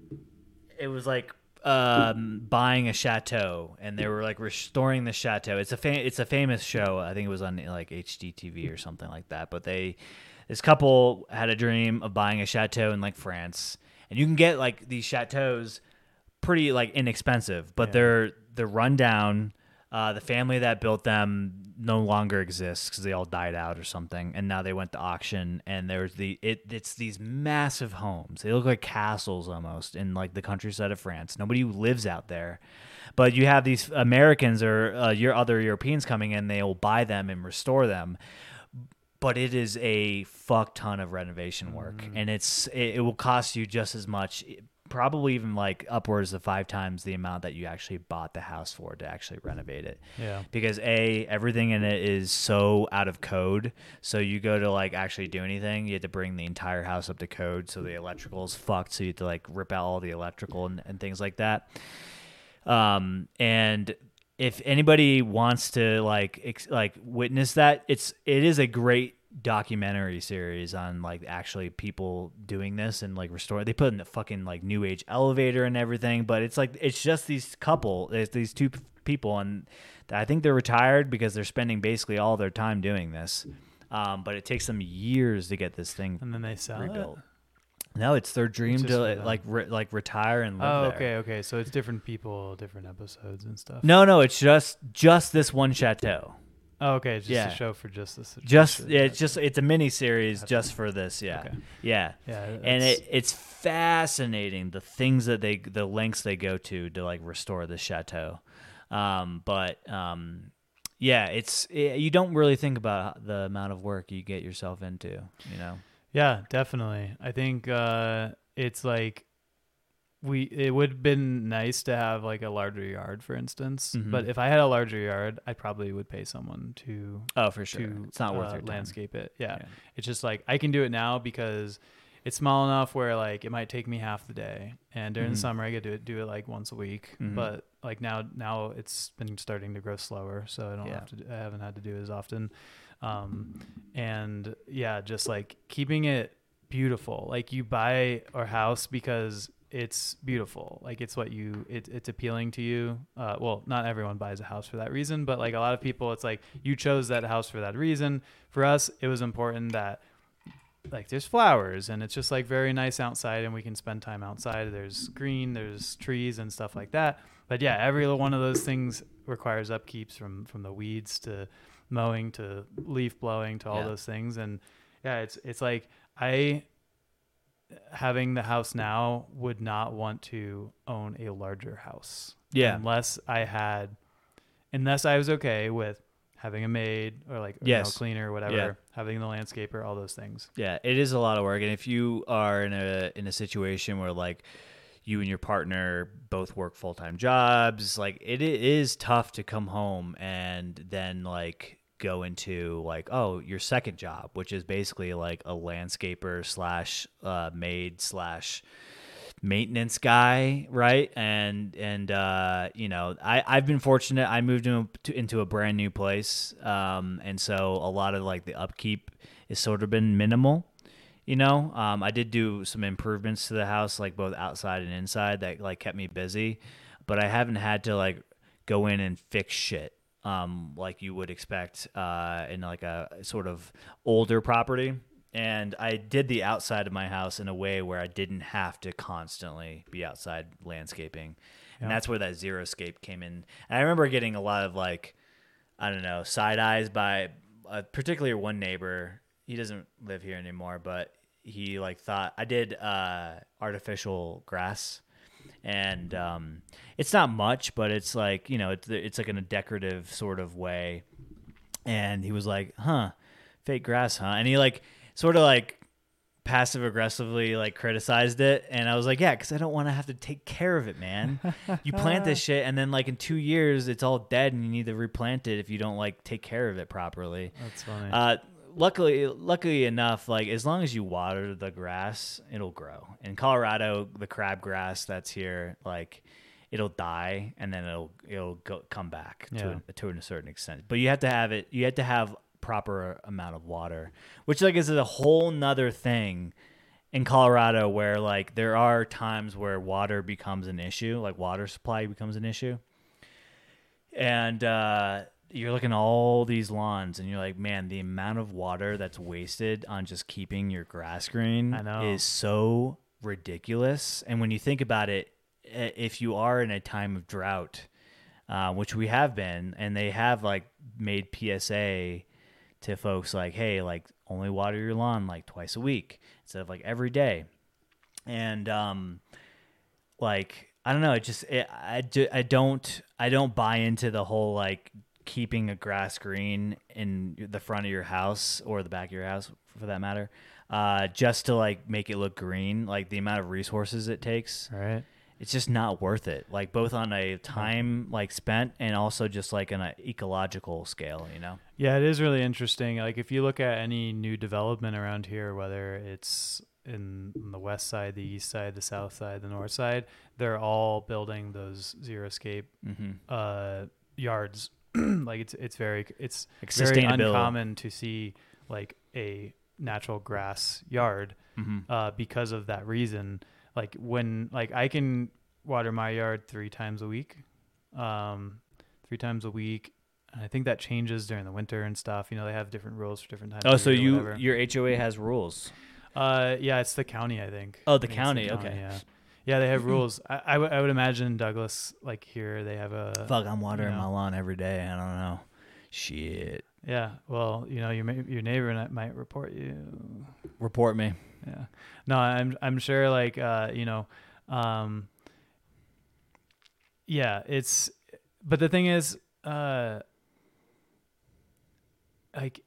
it was like um, buying a chateau, and they were like restoring the chateau. It's a fa- it's a famous show. I think it was on like H D T V or something like that. But they, this couple had a dream of buying a chateau in like France, and you can get like these chateaus pretty like inexpensive, but Yeah. they're they're run down. Uh, the family that built them no longer exists because they all died out or something, and now they went to auction. And there's the it. It's these massive homes. They look like castles almost in like the countryside of France. Nobody lives out there, but you have these Americans or uh, your other Europeans coming in. They will buy them and restore them. But it is a fuck ton of renovation work, Mm. and it's it, it will cost you just as much. Probably even like upwards of five times the amount that you actually bought the house for to actually renovate it. Yeah. Because A, everything in it is so out of code. So you go to like actually do anything, you have to bring the entire house up to code. So the electrical is fucked. So you have to like rip out all the electrical and, and things like that. Um, and if anybody wants to like ex- like witness that, it's it is a great documentary series on like actually people doing this and like restore. They put in the fucking like new age elevator and everything, but it's like it's just these couple, it's these two p- people, and I think they're retired because they're spending basically all their time doing this. Um, but it takes them years to get this thing And then they sell rebuilt. it. No, it's their dream It's just to for them. like re- like retire and live Oh, there. okay, okay. So it's different people, different episodes and stuff. No, no, it's just just this one chateau. Oh, okay. It's just Yeah. a show for just this. Just just- yeah, it's just it's a mini series Gotcha. just for this. Yeah, Okay. yeah, Yeah. and it's- it it's fascinating the things that they the lengths they go to to like restore the chateau. Um, but um, yeah, it's it, you don't really think about the amount of work you get yourself into. You know. Yeah, definitely. I think uh, it's like we. It would have been nice to have like a larger yard, for instance. Mhm. But if I had a larger yard, I probably would pay someone to Oh, for sure. to It's not worth uh, your time. landscape it. Yeah. Yeah. It's just like I can do it now because it's small enough where like it might take me half the day, and during Mhm. the summer I get to do it, do it like once a week. Mhm. But like now, now it's been starting to grow slower, so I don't Yeah. have to. Do, I haven't had to do it as often. Um, and yeah, just like keeping it beautiful. Like you buy a house because it's beautiful. Like it's what you, it, it's appealing to you. Uh, well, not everyone buys a house for that reason, but like a lot of people, it's like you chose that house for that reason. For us, it was important that like there's flowers and it's just like very nice outside and we can spend time outside. There's green, there's trees and stuff like that. But yeah, every one of those things requires upkeeps from, from the weeds to mowing to leaf blowing to all Yeah. those things. And yeah, it's, it's like I, having the house now, would not want to own a larger house. Yeah. Unless I had, unless I was okay with having a maid or like, you know, Yes. cleaner or whatever, Yeah. having the landscaper, all those things. Yeah, it is a lot of work, and if you are in a in a situation where like you and your partner both work full time jobs, like it, it is tough to come home and then like go into like oh your second job, which is basically like a landscaper slash uh, maid slash maintenance guy, right? And and uh, you know, I I've been fortunate. I moved into into a brand new place, um, and so a lot of like the upkeep has sort of been minimal. You know, um, I did do some improvements to the house, like both outside and inside, that like kept me busy, but I haven't had to like go in and fix shit um, like you would expect uh, in like a sort of older property. And I did the outside of my house in a way where I didn't have to constantly be outside landscaping. And Yeah. that's where that Xeriscape came in. And I remember getting a lot of like, I don't know, side eyes by uh, particularly one neighbor. He doesn't live here anymore, but he like thought I did uh, artificial grass. And um, it's not much, but it's like, you know, it's, it's like in a decorative sort of way. And he was like, huh, fake grass, huh? And he like, sort of like passive aggressively like criticized it, and I was like, yeah, because I don't want to have to take care of it, man. You plant this shit and then like in two years it's all dead and you need to replant it if you don't like take care of it properly. That's funny. Uh, luckily, luckily enough, like as long as you water the grass, it'll grow. In Colorado, the crabgrass that's here, like it'll die and then it'll it'll go, come back Yeah. to a, to a certain extent. But you have to have it. You have to have proper amount of water, which like is a whole nother thing in Colorado where like there are times where water becomes an issue, like water supply becomes an issue. And uh, you're looking at all these lawns and you're like, man, the amount of water that's wasted on just keeping your grass green I know. is so ridiculous. And when you think about it, i- if you are in a time of drought, uh, which we have been, and they have like made P S A to folks like, hey, like only water your lawn like twice a week instead of like every day. And um, like, I don't know, it just, it, I, ju- I don't, I don't buy into the whole like keeping a grass green in the front of your house or the back of your house for that matter, uh, just to like make it look green. Like the amount of resources it takes. Right. It's just not worth it. Like both on a time like spent and also just like on an ecological scale, you know? Yeah, it is really interesting. Like if you look at any new development around here, whether it's in on the west side, the east side, the south side, the north side, they're all building those Xeriscape Mm-hmm. uh, yards. Like it's it's very it's Like very sustainability. uncommon to see like a natural grass yard Mm-hmm. uh, because of that reason. Like when like I can water my yard three times a week, um, three times a week. And I think that changes during the winter and stuff. You know, they have different rules for different times. Oh, of so year or you whatever. your H O A has rules. Uh, yeah, it's the county, I think. Oh, the I think it's county, okay. Yeah, yeah, they have rules. I, I, w- I would imagine Douglas, like here, they have a. Fuck, I'm watering you know. my lawn every day. I don't know. Shit. Yeah, well, you know, your ma- your neighbor might- might report you. Report me. Yeah, no, I'm I'm sure, like, uh, you know, um, yeah, it's, but the thing is, uh, like,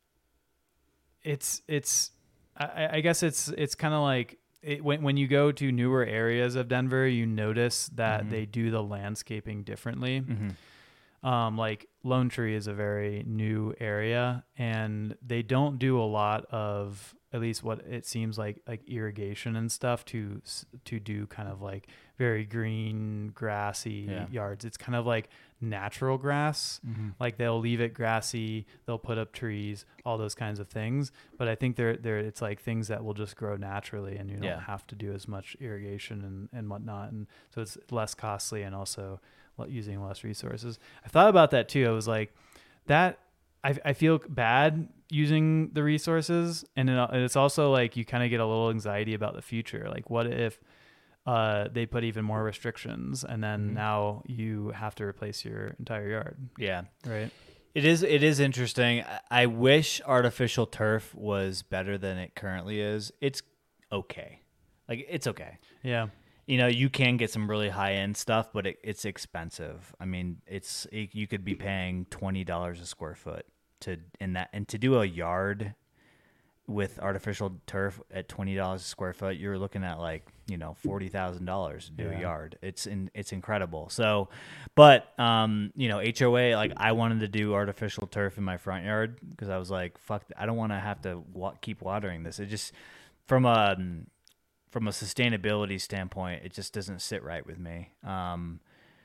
it's it's, I, I guess it's it's kind of like. It, when when you go to newer areas of Denver, you notice that Mhm. they do the landscaping differently. Mm-hmm. Um, like Lone Tree is a very new area, and they don't do a lot of, at least what it seems like, like irrigation and stuff to s- to do kind of like very green, grassy Yeah. yards. It's kind of like natural grass. Mm-hmm. Like they'll leave it grassy, they'll put up trees, all those kinds of things. But I think they're they're it's like things that will just grow naturally, and you don't Yeah. have to do as much irrigation and and whatnot, and so it's less costly and also le- using less resources. I thought about that too. I was like, that I I feel bad using the resources, and it, and it's also like you kind of get a little anxiety about the future. Like, what if uh, they put even more restrictions, and then Mhm. now you have to replace your entire yard, Yeah. right? It is. It is interesting. I, I wish artificial turf was better than it currently is. It's okay. Like it's okay. Yeah, You know, you can get some really high end stuff, but it, it's expensive. I mean, it's it, you could be paying twenty dollars a square foot to in that, and to do a yard with artificial turf at twenty dollars a square foot, you're looking at like you know forty thousand dollars to do Yeah. a yard. It's in, it's incredible. So, but um, you know, H O A, like I wanted to do artificial turf in my front yard because I was like, fuck, I don't want to have to wa- keep watering this. It just from a from a sustainability standpoint, it just doesn't sit right with me. Um,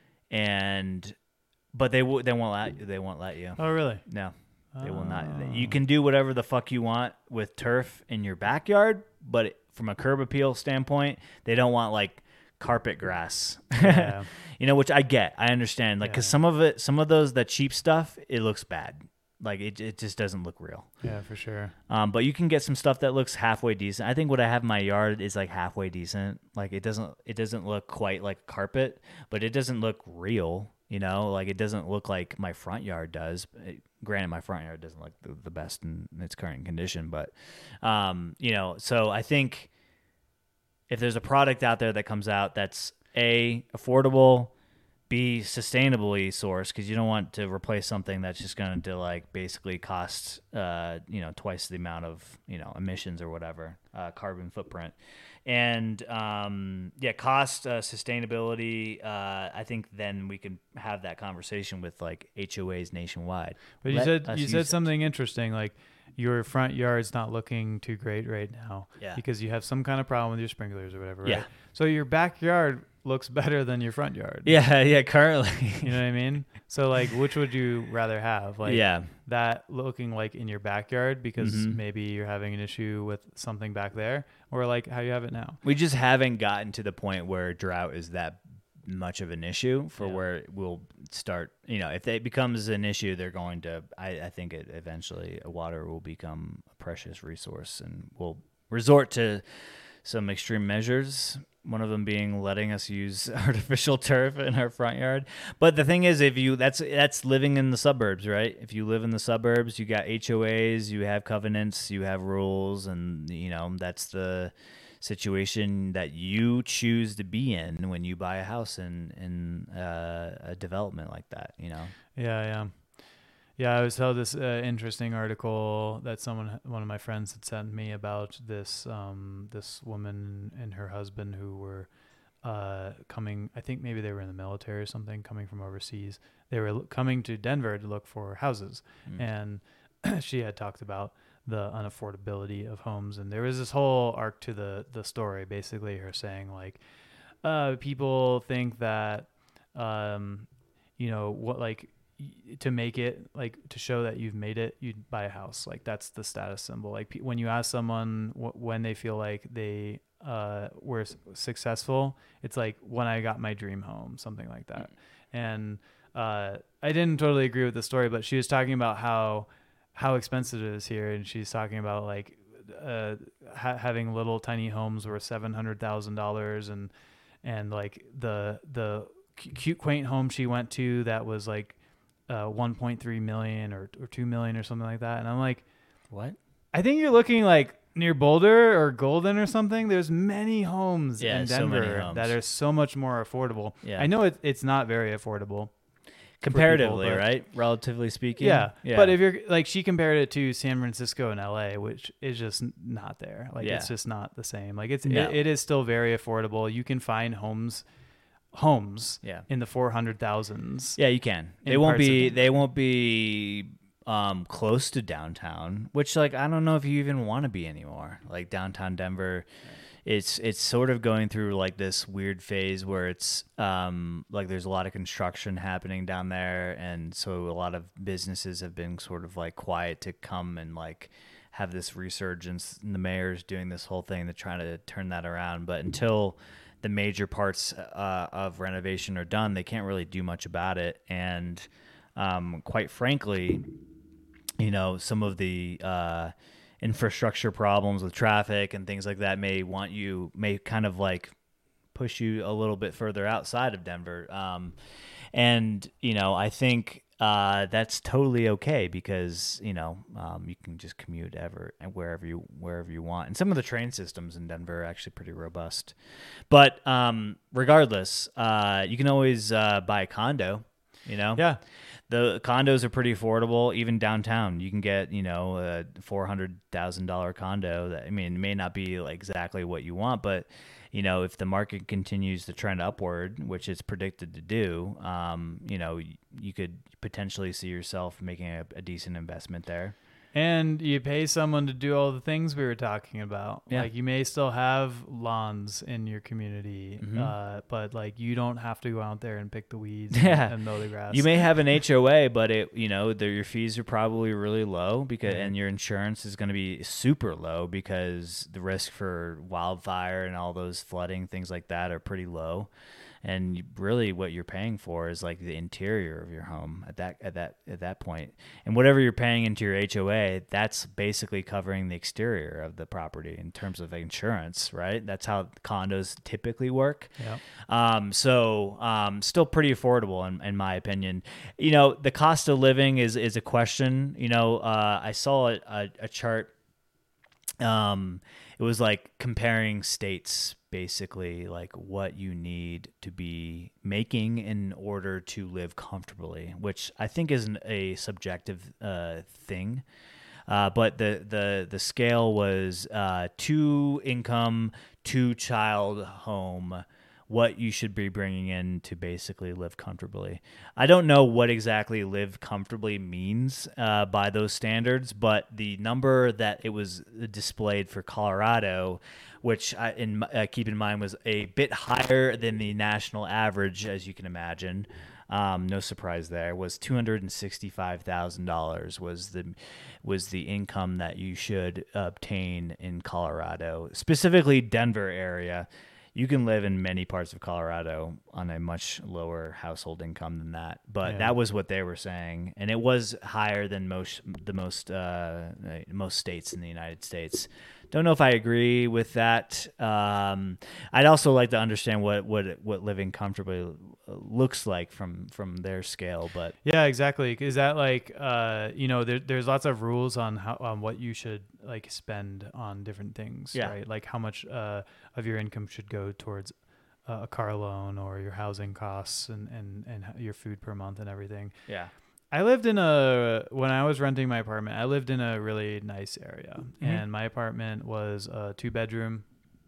and but they w- they won't let you, they won't let you. Oh, really? No, they will not. Oh. You can do whatever the fuck you want with turf in your backyard, but it, from a curb appeal standpoint, they don't want like carpet grass. Yeah. You know, which I get, I understand. Like, cause Yeah. some of it, some of those that cheap stuff, it looks bad. Like it, it just doesn't look real. Yeah, for sure. Um, but you can get some stuff that looks halfway decent. I think what I have in my yard is like halfway decent. Like it doesn't it doesn't look quite like carpet, but it doesn't look real. You know, like it doesn't look like my front yard does. It, granted, my front yard doesn't look the, the best in its current condition, but um, you know, so I think if there's a product out there that comes out that's A, affordable, be sustainably sourced, because you don't want to replace something that's just going to like basically cost uh, you know twice the amount of you know emissions or whatever uh, carbon footprint, and um, yeah, cost uh, sustainability. Uh, I think then we can have that conversation with like H O As nationwide. But you Let said us you use said it. something interesting, like your front yard's not looking too great right now Yeah. because you have some kind of problem with your sprinklers or whatever, right? Yeah. So your backyard looks better than your front yard. Yeah, yeah. Currently, You know what I mean? So like, which would you rather have? Like yeah. that looking like in your backyard because Mhm. maybe you're having an issue with something back there, or like how you have it now? We just haven't gotten to the point where drought is that much of an issue for Yeah. where we'll start, you know, if it becomes an issue, they're going to, I, I think it eventually water will become a precious resource and we'll resort to some extreme measures. One of them being letting us use artificial turf in our front yard. But the thing is, if you, that's, that's living in the suburbs, right? If you live in the suburbs, you got H O As, you have covenants, you have rules, and you know, that's the situation that you choose to be in when you buy a house in in uh, a development like that, you know. Yeah, yeah, yeah. I saw this uh, interesting article that someone, one of my friends, had sent me about this um, this woman and her husband who were uh, coming. I think maybe they were in the military or something, coming from overseas. They were l- coming to Denver to look for houses, Mm. and she had talked about the unaffordability of homes, and there was this whole arc to the the story. Basically, her saying like, uh, people think that. Um, you know, what like y- to make it like to show that you've made it, you'd buy a house. Like that's the status symbol. Like pe- when you ask someone wh- when they feel like they uh, were s- successful, it's like when I got my dream home, something like that. And uh, I didn't totally agree with the story, but she was talking about how how expensive it is here, and she's talking about like uh, ha- having little tiny homes worth seven hundred thousand dollars, and and like the the cu- cute quaint home she went to that was like uh, one point three million or or two million or something like that. And I'm like, What? I think you're looking like near Boulder or Golden or something. There's many homes Yeah, in so many Denver homes. that are so much more affordable. Yeah. I know it, it's not very affordable. Comparatively, but- right? Relatively speaking. Yeah. yeah. But if you're like, she compared it to San Francisco and L A, which is just n- not there. Like Yeah. it's just not the same. Like it's, No. it, it is still very affordable. You can find homes, homes yeah. in the four hundred thousands. Yeah, you can. in They won't parts of be. Denver. They won't be um, close to downtown. Which, like, I don't know if you even want to be anymore. Like downtown Denver, it's it's sort of going through like this weird phase where it's um, like there's a lot of construction happening down there, and so a lot of businesses have been sort of like quiet to come and like have this resurgence. And the mayor's doing this whole thing to try to turn that around, but until the major parts uh, of renovation are done, they can't really do much about it. And um, quite frankly, you know, some of the uh, infrastructure problems with traffic and things like that may want you, may kind of like push you a little bit further outside of Denver. Um, and, you know, I think uh, that's totally okay because, you know, um, you can just commute ever and wherever you wherever you want. And some of the train systems in Denver are actually pretty robust. But um, regardless, uh, you can always uh, buy a condo, you know? Yeah. The condos are pretty affordable, even downtown. You can get, you know, a four hundred thousand dollars condo. That I mean, it may not be like exactly what you want, but you know, if the market continues to trend upward, which it's predicted to do, um, you know, y- you could potentially see yourself making a, a decent investment there. And you pay someone to do all the things we were talking about. Yeah. Like you may still have lawns in your community, Mhm. uh, but like you don't have to go out there and pick the weeds Yeah. and, and mow the grass. You may have an H O A, but it, you know, the, your fees are probably really low because, Mhm. and your insurance is going to be super low because the risk for wildfire and all those flooding things like that are pretty low. And you- really, what you're paying for is like the interior of your home at that at that at that point. And whatever you're paying into your H O A, that's basically covering the exterior of the property in terms of insurance, right? That's how condos typically work. Yep. Um, so um, still pretty affordable in, in my opinion. You know, the cost of living is is a question. You know, uh, I saw a, a, a chart. Um, it was like comparing states, basically, like what you need to be making in order to live comfortably, which I think is an, a subjective uh, thing. Uh, but the, the, the scale was uh, two income, two child home, what you should be bringing in to basically live comfortably. I don't know what exactly live comfortably means uh, by those standards, but the number that it was displayed for Colorado, which I in, uh, keep in mind was a bit higher than the national average, as you can imagine. Um, no surprise there. Was two hundred and sixty-five thousand dollars was the was the income that you should obtain in Colorado, specifically Denver area. You can live in many parts of Colorado on a much lower household income than that, but Yeah. that was what they were saying, and it was higher than most the most uh, most states in the United States. Don't know if I agree with that. Um, I'd also like to understand what, what what living comfortably looks like from from their scale, but Yeah, exactly. Is that like, uh, you know, there, there's lots of rules on how on what you should like spend on different things, Yeah. right? Like how much uh, of your income should go towards uh, a car loan or your housing costs and, and, and your food per month and everything. yeah, I lived in a, when I was renting my apartment, I lived in a really nice area, Mhm. and my apartment was a two bedroom.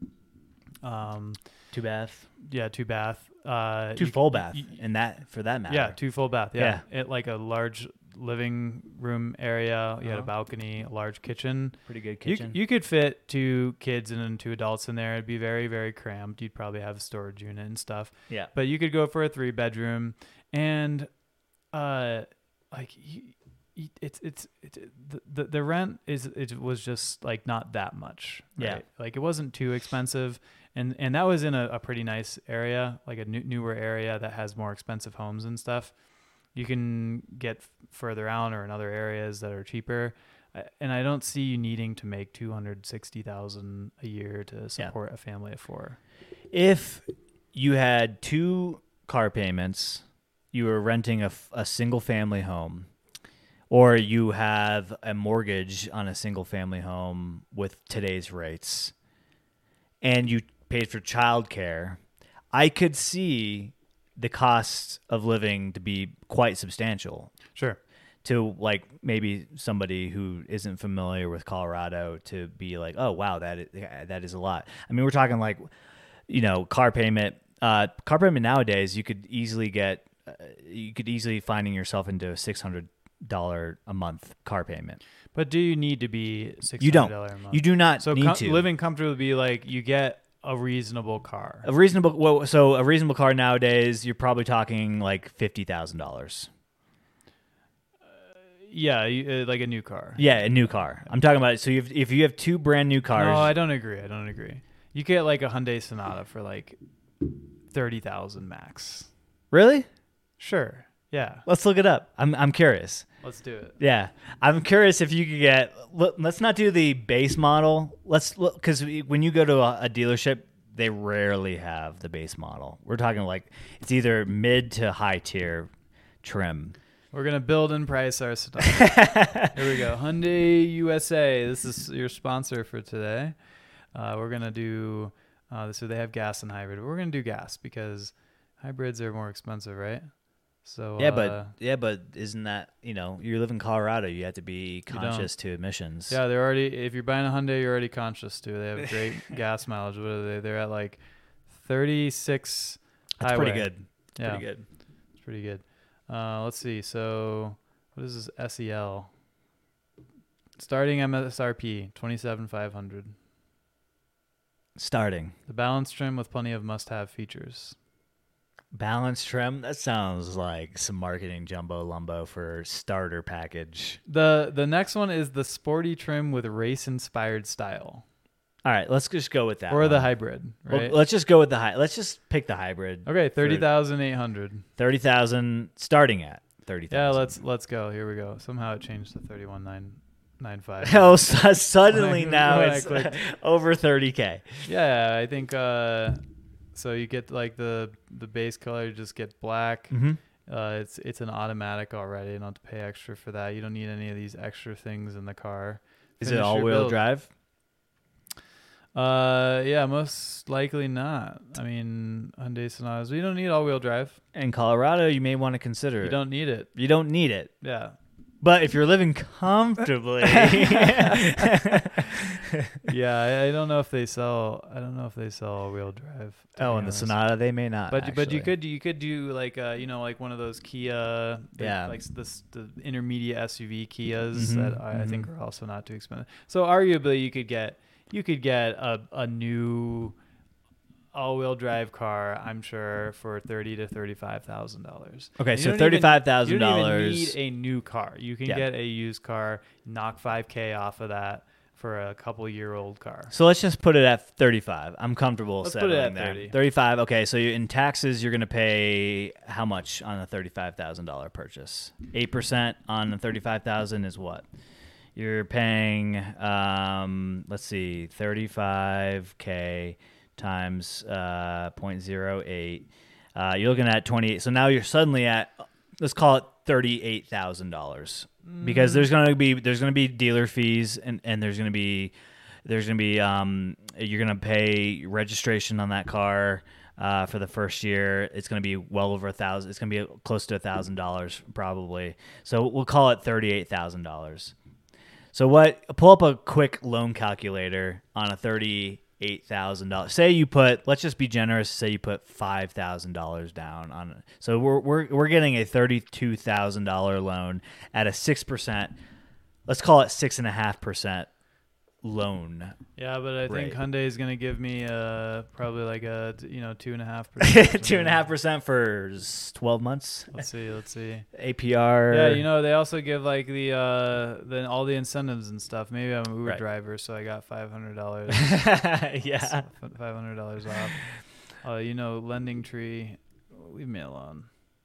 Um, two bath, yeah, two bath, uh, two you- full bath, you- in that for that matter. yeah, two full bath. Yeah. It like a large living room area. You had a Uh-huh. balcony, a large kitchen. Pretty good You, kitchen. you could fit two kids and then two adults in there. It'd be very, very cramped. You'd probably have a storage unit and stuff. yeah, But you could go for a three bedroom. And uh, like you, you, it's it's it's the, the the rent is it was just like not that much. Right? Yeah. Like it wasn't too expensive, and and that was in a, a pretty nice area, like a new, newer area that has more expensive homes and stuff. You can get f- further out or in other areas that are cheaper. And I don't see you needing to make two hundred sixty thousand a year to support yeah. a family of four. If you had two car payments, you were renting a, a single family home, or you have a mortgage on a single family home with today's rates, and you paid for childcare, I could see the cost of living to be quite substantial. Sure. To like maybe somebody who isn't familiar with Colorado to be like, oh wow, that is, that is a lot. I mean, we're talking like, you know, car payment. Uh, car payment nowadays, you could easily get, uh, you could easily finding yourself into a six hundred dollar a month car payment. But do you need to be six You hundred don't. dollars a month? You do not so need com- to. living comfortably would be like you get a reasonable car. A reasonable. Well, so a reasonable car nowadays, you're probably talking like fifty thousand dollars. Yeah, you, uh, like a new car. Yeah, a new car. I'm talking about. So if if you have two brand new cars, No, I don't agree. I don't agree. You get like a Hyundai Sonata for like thirty thousand max. Really? Sure. Yeah. Let's look it up. I'm I'm curious. Let's do it. Yeah, I'm curious if you could get. Look, let's not do the base model. Let's look because when you go to a, a dealership, they rarely have the base model. We're talking like it's either mid to high tier trim. We're going to build and price our stuff. Here we go. Hyundai U S A. This is your sponsor for today. Uh, we're going to do, uh, so they have gas and hybrid. We're going to do gas because hybrids are more expensive, right? So Yeah, uh, but yeah, but isn't that, you know, you live in Colorado, you have to be conscious to emissions. Yeah, they're already, if you're buying a Hyundai, you're already conscious too. They have great gas mileage. What are they? They're at like thirty-six That's highway. pretty good. That's Yeah. pretty good. It's pretty good. Uh, let's see. So, what is this S E L? Starting M S R P twenty-seven five hundred. Starting. The balance trim with plenty of must-have features. Balance trim. That sounds like some marketing jumbo lumbo for starter package. The the next one is the sporty trim with race-inspired style. All right, let's just go with that. Or one. the hybrid, right? Well, let's just go with the high. Let's just pick the hybrid. Okay, thirty thousand eight hundred. Thirty thousand, starting at thirty thousand. Yeah, let's let's go. Here we go. Somehow it changed to thirty-one nine nine five. Oh, so suddenly When I- now when I it's clicked. over thirty k. Yeah, I think. Uh, so you get like the the base color, you just get black. Mm-hmm. Uh, it's it's an automatic already. You don't have to pay extra for that. You don't need any of these extra things in the car. Is Finish it your all-wheel build. drive? Uh, yeah, most likely not. I mean, Hyundai Sonatas, we don't need all-wheel drive. In Colorado, you may want to consider You it. don't need it. You don't need it. Yeah. But if you're living comfortably, Yeah, I, I don't know if they sell. I don't know if they sell all-wheel drive. to oh, be in the honest. Sonata, they may not. But but you actually. could you could do like uh you know like one of those Kia the- Yeah. like this the intermediate S U V Kias Mhm, that I, I think mhm. are also not too expensive. So arguably you could get you could get a a new all-wheel drive car, I'm sure, for thirty to thirty-five thousand dollars. Okay, You so don't even- thirty-five thousand You don't even dollars. need a new car. You can Yeah. get a used car, knock five K off of that for a couple year old car. So let's just put it at thirty-five. I'm comfortable Let's put settling it at there. thirty. thirty-five. Okay, so you in taxes, you're going to pay how much on a thirty-five thousand dollars purchase? eight percent on the thirty-five thousand is what? You're paying, um, let's see, thirty-five K times uh, zero point zero eight. Uh, you're looking at twenty-eight. So now you're suddenly at, let's call it thirty-eight thousand dollars. Because there's gonna be there's gonna be dealer fees and, and there's gonna be there's gonna be um you're gonna pay registration on that car uh, for the first year. It's gonna be well over a thousand. It's gonna be close to a thousand dollars probably. So we'll call it thirty eight thousand dollars. So what? Pull up a quick loan calculator on a thirty eight thousand dollars. Say you put, let's just be generous. Say you put five thousand dollars down on it. So we're we're we're getting a thirty two thousand dollar loan at a six percent. Let's call it six and a half percent loan. Yeah, but I think Right. Hyundai is gonna give me uh probably like a you know two and a half percent. Two and a half percent for s- twelve months. Let's see, let's see. A P R. Yeah, you know they also give like the uh then all the incentives and stuff. Maybe I'm an Uber Right. driver, so I got five hundred dollars. yeah. five hundred dollars off. Uh, you know, Lending Tree, leave me alone.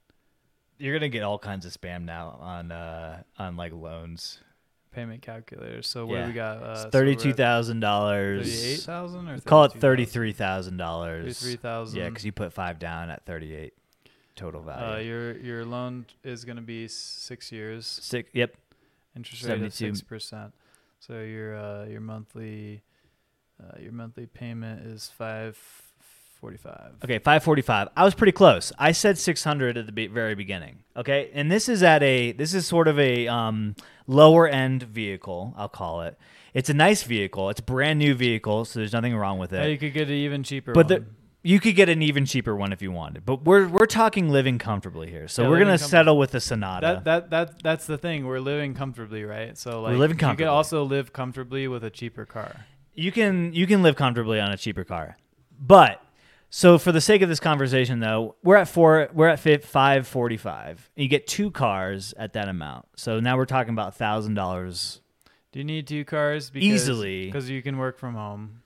You're gonna get all kinds of spam now on uh on like loans. Payment calculators. So what Yeah. do we got? Uh, so Thirty-two thousand dollars. Thirty-eight thousand or Call it thirty-two thousand? thirty-three thousand dollars. Thirty-three thousand. Yeah, because you put five down at thirty-eight total value. Uh, your your loan is gonna be six years. Six. Yep. Interest rate of seventy-two. six percent. So your uh your monthly uh, your monthly payment is five forty-five. Okay, five forty-five. I was pretty close. I said six hundred at the be- very beginning. Okay, and this is at a this is sort of a um, lower end vehicle. I'll call it. It's a nice vehicle. It's a brand new vehicle, so there's nothing wrong with it. Yeah, you could get an even cheaper but one. the, you could get an even cheaper one if you wanted. But we're we're talking living comfortably here, so Yeah, we're living gonna comfort- settle with the Sonata. That that that that's the thing. We're living comfortably, right? So like living you comfortably. could also live comfortably with a cheaper car. You can you can live comfortably on a cheaper car, but so for the sake of this conversation, though, we're at four we're at five forty five. You get two cars at that amount, so now we're talking about thousand dollars. Do you need two cars? Because, Easily. because you can work from home.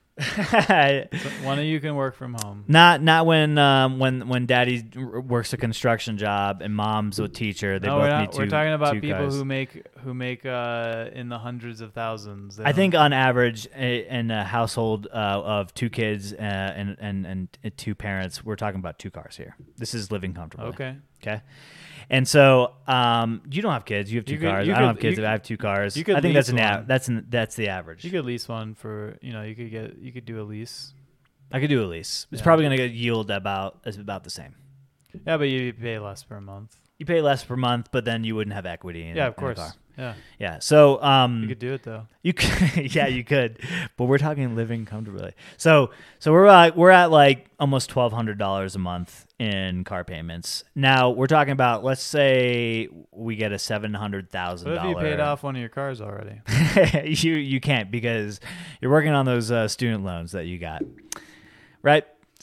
Not So one of you can work from home. not when um, when when daddy r- works a construction job and mom's a teacher. They no, both we're, not, need two. we're talking about two people cars. who make who make uh, in the hundreds of thousands. They I don't- think on average, a- in a household uh, of two kids uh, and, and and two parents, we're talking about two cars here. This is living comfortably. Okay. Okay. And so, um, you don't have kids. You have two You could- cars. you I don't could- have kids. you I have two cars. you could I think that's lease an a- one. that's an, that's the average. You could lease one for you know you could get you could do a lease. I could do a lease. It's Yeah. probably going to yield about is about the same. Yeah, but you pay less per month. You pay less per month, but then you wouldn't have equity. In, Yeah, of in the course. car. Yeah, Yeah. So, um, you could do it though. You could, yeah, you could, but we're talking living comfortably. So, so we're at, we're at like almost twelve hundred dollars a month in car payments. Now we're talking about, let's say we get a seven hundred thousand What if dollars. you paid off one of your cars already? you you can't because you're working on those uh, student loans that you got, right?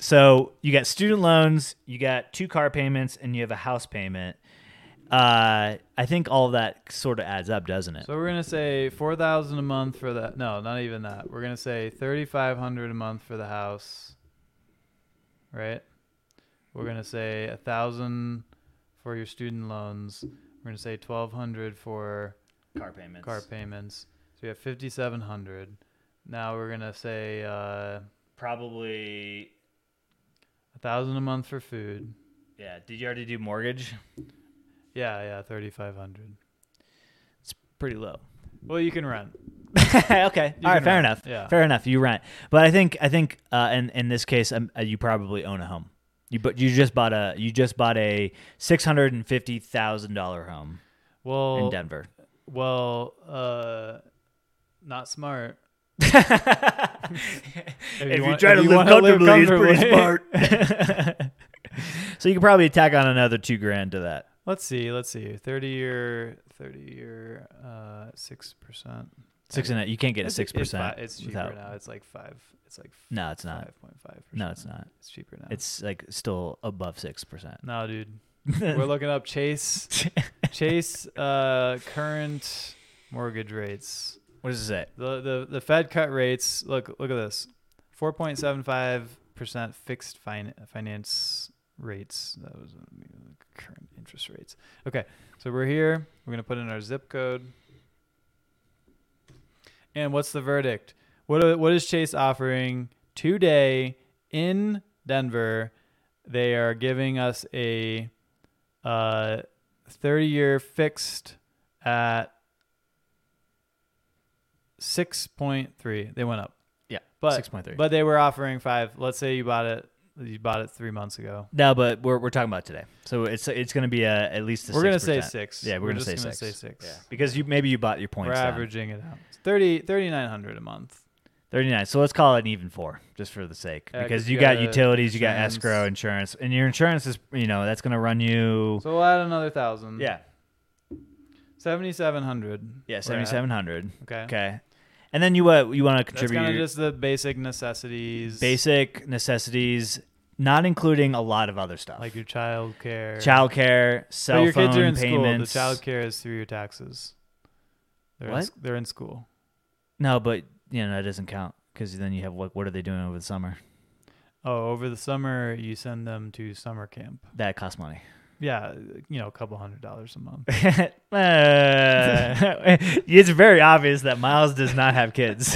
So you got student loans, you got two car payments, and you have a house payment. Uh, I think all of that sort of adds up, doesn't it? So we're gonna say four thousand a month for that. No, not even that. We're gonna say thirty five hundred a month for the house. Right. We're gonna say a thousand for your student loans. We're gonna say twelve hundred for Car payments. car payments. So we have fifty seven hundred. Now we're gonna say uh, Probably. a thousand a month for food. Yeah. Did you already do mortgage? Yeah, yeah, thirty five hundred. Pretty low. Well, you can rent. okay. You All right. can Fair rent. enough. Yeah. Fair enough. You rent, but I think I think uh, in in this case, um, uh, you probably own a home. You but you just bought a you just bought a six hundred and fifty thousand dollar home Well, in Denver. well, uh, not smart. if you you want- try if to you live wanna live comfortably, it's pretty comfortably. smart. So you could probably tack on another two grand to that. Let's see. Let's see. Thirty year, thirty year, uh, six percent. Six and a, you can't get a It's- six it's percent. fi- It's cheaper without- now. It's like five. It's like No, it's not. Five point five percent. No, it's not. It's cheaper now. It's like still above six percent. no, dude. We're looking up Chase. Chase uh, current mortgage rates. What does it say? The the the Fed cut rates. Look look at this. Four point seven five percent fixed fin- finance rates. That was uh, current interest rates. Okay, so we're here. We're gonna put in our zip code. And what's the verdict? What are- what is Chase offering today in Denver? They are giving us a uh, thirty-year fixed at six point three. They went up. Yeah, But six point three. but they were offering five. Let's say you bought it. You bought it three months ago. No, but we're we're talking about today. So it's it's going to be a, at least a We're gonna six say percent. six. Yeah, we're, We're going to say just gonna six. say six. Yeah, because you maybe you bought your points We're down. averaging it out. It's thirty thirty-nine hundred a month. thirty-nine. So let's call it an even four, just for the sake, Yeah, because 'cause you you got got utilities, you got insurance. escrow, insurance, and your insurance is you know that's going to run you. So we'll add another thousand. Yeah, Seventy-seven hundred. yeah, seventy-seven hundred. Okay. Okay, And then you uh, you want to That's contribute kind of your just the basic necessities. basic necessities, not including a lot of other stuff. Like your child care. Child care, cell But your phone kids are in payments. school. The child care is through your taxes. They're In, What? s- they're in school. No, but you know that doesn't count because then you have what? What are they doing over the summer? Oh, over the summer, you send them to summer camp. That costs money. Yeah, you know, a couple hundred dollars a month. Uh, it's very obvious that Miles does not have kids.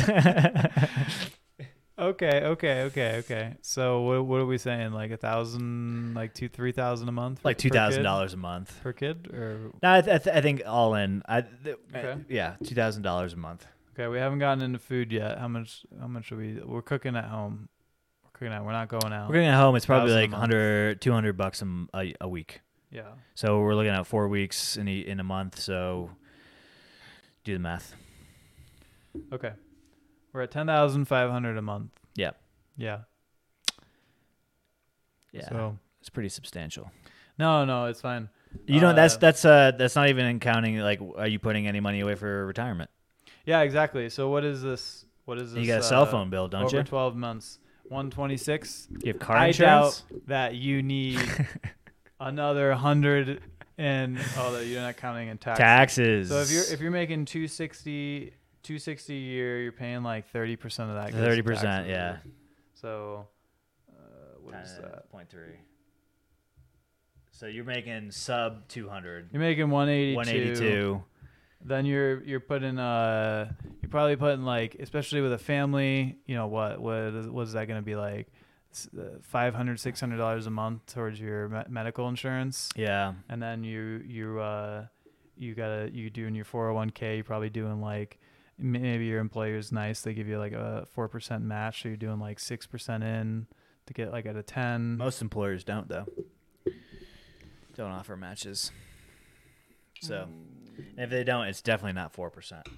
Okay, okay, okay, okay. So what what are we saying? Like a thousand, like two, three thousand a month? Like per two thousand kid? dollars a month. per kid, or No, I, th- I, th- I think all in. I th- Okay. uh, yeah, two thousand dollars a month. okay, we haven't gotten into food yet. How much? How much are we? We're cooking at home. We're cooking at. We're not going out. We're getting at home. It's probably Thousand a like month. one hundred, two hundred bucks a, m- a, a week. Yeah. So we're looking at four weeks in a, in a month. So do the math. Okay. We're at ten thousand five hundred a month. Yeah. Yeah. Yeah, So it's pretty substantial. no, no, it's fine. You know, that's Uh, that's uh that's not even counting like, are you putting any money away for retirement? Yeah, exactly. So what is this? What is this? You got a cell uh, phone bill, don't over you? twelve months. one twenty-six. You have car I insurance. doubt that you need another hundred and oh, you're not counting in taxes. Taxes. So if you're if you're making two sixty, two sixty a year, you're paying like thirty percent of that. goes to thirty percent, taxes. yeah. So uh, what is that? Point three. So you're making sub two hundred. You're making one eighty-two. One eighty-two. Then you're you're putting uh you're probably putting like, especially with a family, you know, what what is, what is that going to be like? S- uh, five hundred, six hundred dollars a month towards your me- medical insurance. Yeah. And then you you uh you gotta you doing your four oh one k. You're probably doing like, m- maybe your employer's nice, they give you like a four percent match, so you're doing like six percent in to get like at a ten. Most employers don't though. Don't offer matches. So, and if they don't, it's definitely not four percent.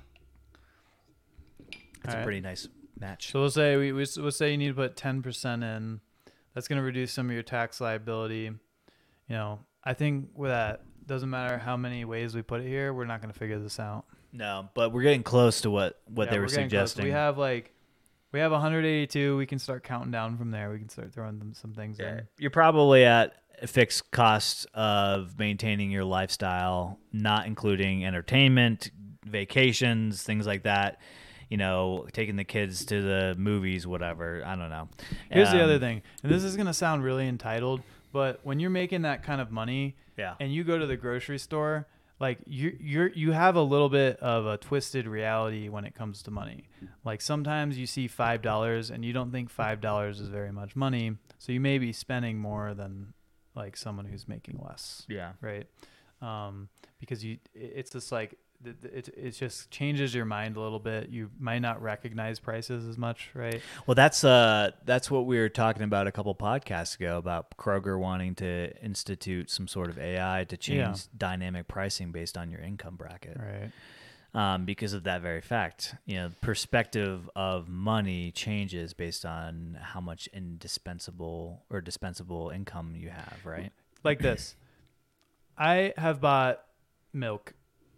It's a Alright. pretty nice match. So we'll say we we- we'll say you need to put ten percent in. That's going to reduce some of your tax liability. You know, I think with that, doesn't matter how many ways we put it here, we're not going to figure this out. No, but we're getting close to what what Yeah, they were we're getting close. suggesting. We have like we have one hundred eighty-two. We can start counting down from there. We can start throwing them some things Yeah. in. You're probably at a fixed cost of maintaining your lifestyle, not including entertainment, vacations, things like that. You know, taking the kids to the movies, whatever. I don't know. Here's the Um, other thing, and this is going to sound really entitled, but when you're making that kind of money Yeah. and you go to the grocery store, like you you're you have a little bit of a twisted reality when it comes to money. Like sometimes you see five dollars and you don't think five dollars is very much money, so you may be spending more than like someone who's making less, Yeah. right? Um, because you it- it's just like th- th- it it just changes your mind a little bit. You might not recognize prices as much, right? Well, that's uh that's what we were talking about a couple podcasts ago about Kroger wanting to institute some sort of A I to change Yeah. dynamic pricing based on your income bracket. Right. Um, because of that very fact. You know, perspective of money changes based on how much indispensable or dispensable income you have, right? Like this. I have bought milk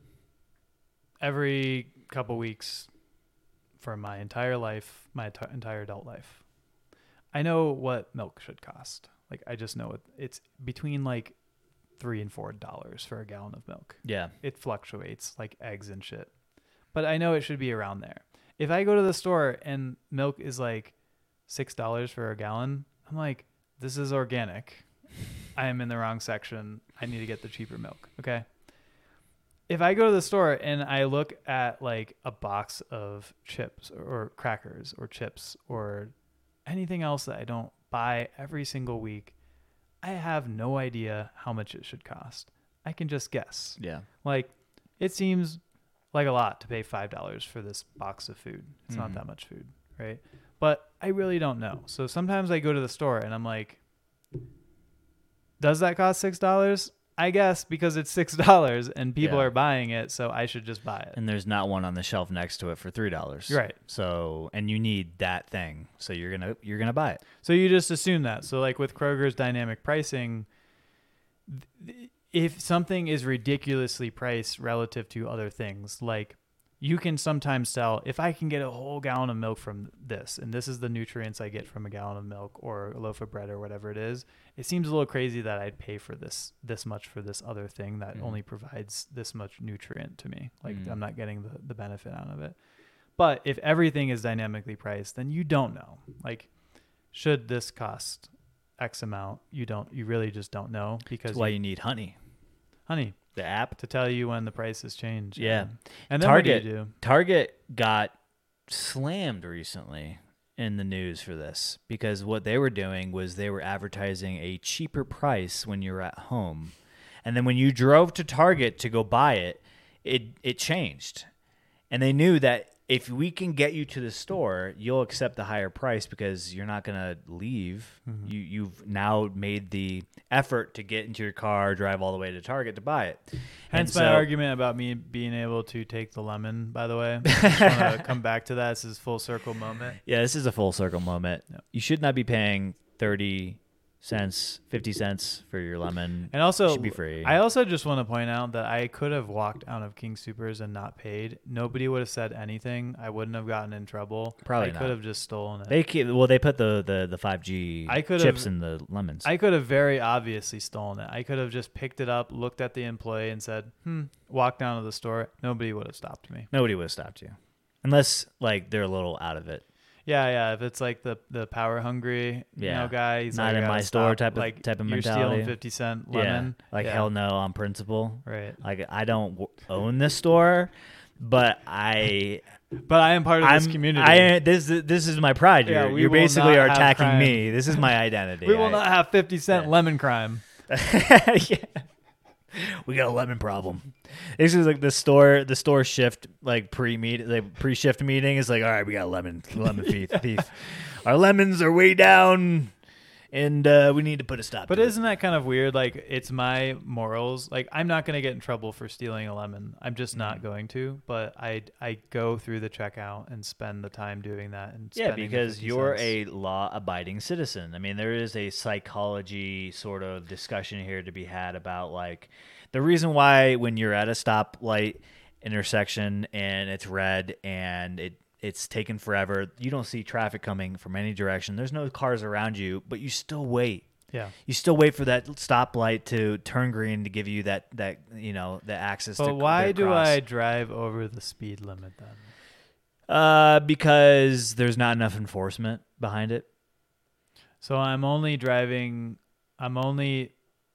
every couple weeks for my entire life, my enti- entire adult life. I know what milk should cost. Like I just know it. It's between like three and four dollars for a gallon of milk. Yeah. It fluctuates like eggs and shit, but I know it should be around there. If I go to the store and milk is like six dollars for a gallon, I'm like, this is organic. I am in the wrong section. I need to get the cheaper milk. Okay. If I go to the store and I look at like a box of chips or crackers or chips or anything else that I don't buy every single week, I have no idea how much it should cost. I can just guess. Yeah. Like, it seems like a lot to pay five dollars for this box of food. It's Mhm. not that much food, right? But I really don't know. So sometimes I go to the store and I'm like, does that cost six dollars? I guess because it's six dollars and people Yeah. are buying it, so I should just buy it. And there's not one on the shelf next to it for three dollars. Right. So, and you need that thing, so you're gonna you're gonna buy it. So you just assume that. So like with Kroger's dynamic pricing, th- if something is ridiculously priced relative to other things, like you can sometimes tell if I can get a whole gallon of milk from this, and this is the nutrients I get from a gallon of milk or a loaf of bread or whatever it is, it seems a little crazy that I'd pay for this this much for this other thing that Mm. only provides this much nutrient to me. Like Mm. I'm not getting the, the benefit out of it. But if everything is dynamically priced, then you don't know. Like, should this cost X amount? You don't. You really just don't know because That's why you, you need Honey, honey, the app. to tell you when the prices change. Yeah. And, and then Target what do you do? Target got slammed recently in the news for this because what they were doing was they were advertising a cheaper price when you're at home. And then when you drove to Target to go buy it, it it changed. And they knew that if we can get you to the store, you'll accept the higher price because you're not going to leave. Mm-hmm. You, you've now made the effort to get into your car, drive all the way to Target to buy it. Hence And my so- argument about me being able to take the lemon, by the way. I just want to come back to that. This is full circle moment. Yeah, this is a full circle moment. Yep. You should not be paying thirty cents, fifty cents for your lemon. And also, It should be free. I also just want to point out that I could have walked out of King Supers and not paid. Nobody would have said anything. I wouldn't have gotten in trouble. Probably I not. could have just stolen it. They keep, well, they put the the the five G I could chips have- in the lemons. I could have very obviously stolen it. I could have just picked it up, looked at the employee, and said, "Hmm." Walked down to the store. Nobody would have stopped me. Nobody would have stopped you, unless like they're a little out of it. Yeah, yeah. If it's like the the power hungry, you Yeah. know, guy, he's Not like, in "I my gotta store stop." type of- like, type of you're mentality. stealing fifty cent lemon. Yeah, like Yeah. hell no on principle. Right. Like I don't w- own this store, but I But I am part of I'm this community. I this this is my pride. Yeah, You're, we you will basically not are have attacking crime. me. This is my identity. we will I- not have fifty cent yeah. lemon crime. Yeah. We got a lemon problem. This is like the store, the store shift, like pre meet, like pre shift meeting is like, all right, we got a lemon, lemon thief. thief. Our lemons are way down, and uh, we need to put a stop. But to it. isn't that kind of weird? Like, it's my morals. Like, I'm not going to get in trouble for stealing a lemon. I'm just not Mhm. going to. But I I go through the checkout and spend the time doing that. And Yeah, spending the because fifty you're cents. a law-abiding citizen. I mean, there is a psychology sort of discussion here to be had about like the reason why when you're at a stoplight intersection and it's red and it it's taken forever, you don't see traffic coming from any direction. There's no cars around you, but you still wait. Yeah. You still wait for that stoplight to turn green to give you that that you know the access. But to why to do cross. I drive over the speed limit then? Uh, because there's not enough enforcement behind it. So I'm only driving. I'm only.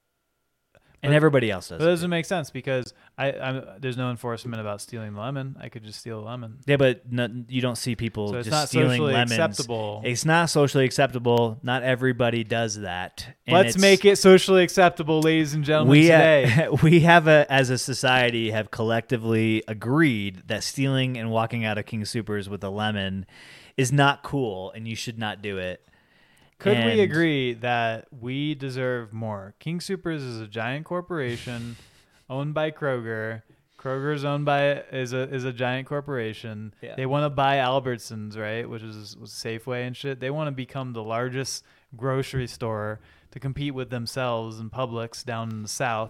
And But- everybody else does. But that it. doesn't make sense because I I'm, there's no enforcement about stealing the lemon. I could just steal a lemon. Yeah, but no, you don't see people So it's just not stealing socially lemons. acceptable. It's not socially acceptable. Not everybody does that. And Let's it's- make it socially acceptable, ladies and gentlemen. We today. uh, we have a as a society have collectively agreed that stealing and walking out of King Supers with a lemon is not cool, and you should not do it. Could And- we agree that we deserve more? King Supers is a giant corporation owned by Kroger. Kroger's owned by is a is a giant corporation. Yeah. They want to buy Albertsons, right, which is was Safeway and shit. They want to become the largest grocery store to compete with themselves and Publix down in the South.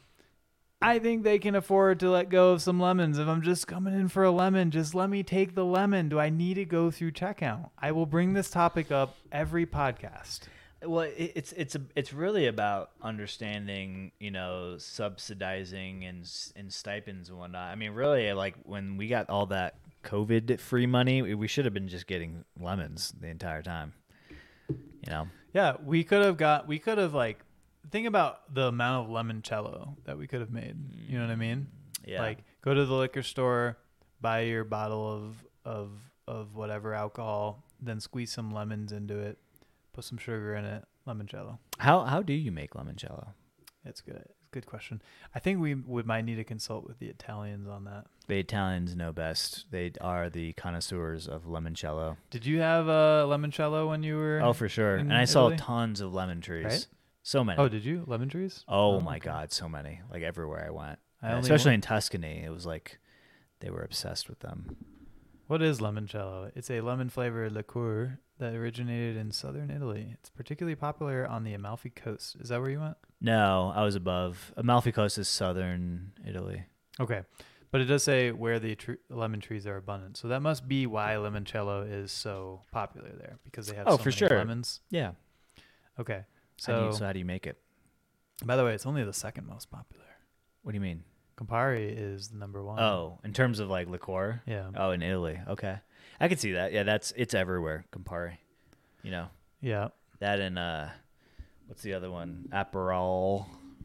I think they can afford to let go of some lemons. If I'm just coming in for a lemon, just let me take the lemon. Do I need to go through checkout? I will bring this topic up every podcast. Well, it, it's it's a, it's really about understanding, you know, subsidizing and s- and stipends and whatnot. I mean, really, like when we got all that COVID free money, we, we should have been just getting lemons the entire time. You know, Yeah, we could have got, we could have like, think about the amount of limoncello that we could have made. You know what I mean? yeah. Like, go to the liquor store, buy your bottle of, of, of whatever alcohol, then squeeze some lemons into it, put some sugar in it, limoncello. how how do you make limoncello? It's good. Good question. I think we would might need to consult with the Italians on that. The Italians know best. They are the connoisseurs of limoncello. Did you have a limoncello when you were? Oh, for sure. in And I saw Italy? tons of lemon trees. Right? So many. Oh, did you lemon trees? Oh, Oh, my okay. God, so many. Like everywhere I went. I only Especially wa- in Tuscany. It was like they were obsessed with them. What is limoncello? It's a lemon flavored liqueur that originated in southern Italy. It's particularly popular on the Amalfi Coast. Is that where you went? No, I was above. Amalfi Coast is southern Italy. Okay. But it does say where the tr- lemon trees are abundant. So that must be why limoncello is so popular there, because they have Oh, so for many sure. lemons. Yeah. Okay. How do you, So, so how do you make it? by the way, it's only the second most popular. What do you mean? Campari is the number one. Oh, in terms of like liqueur? Yeah. Oh, in Italy. Okay. I could see that. Yeah, that's it's everywhere, Campari. You know. Yeah. That and uh what's the other one? Aperol.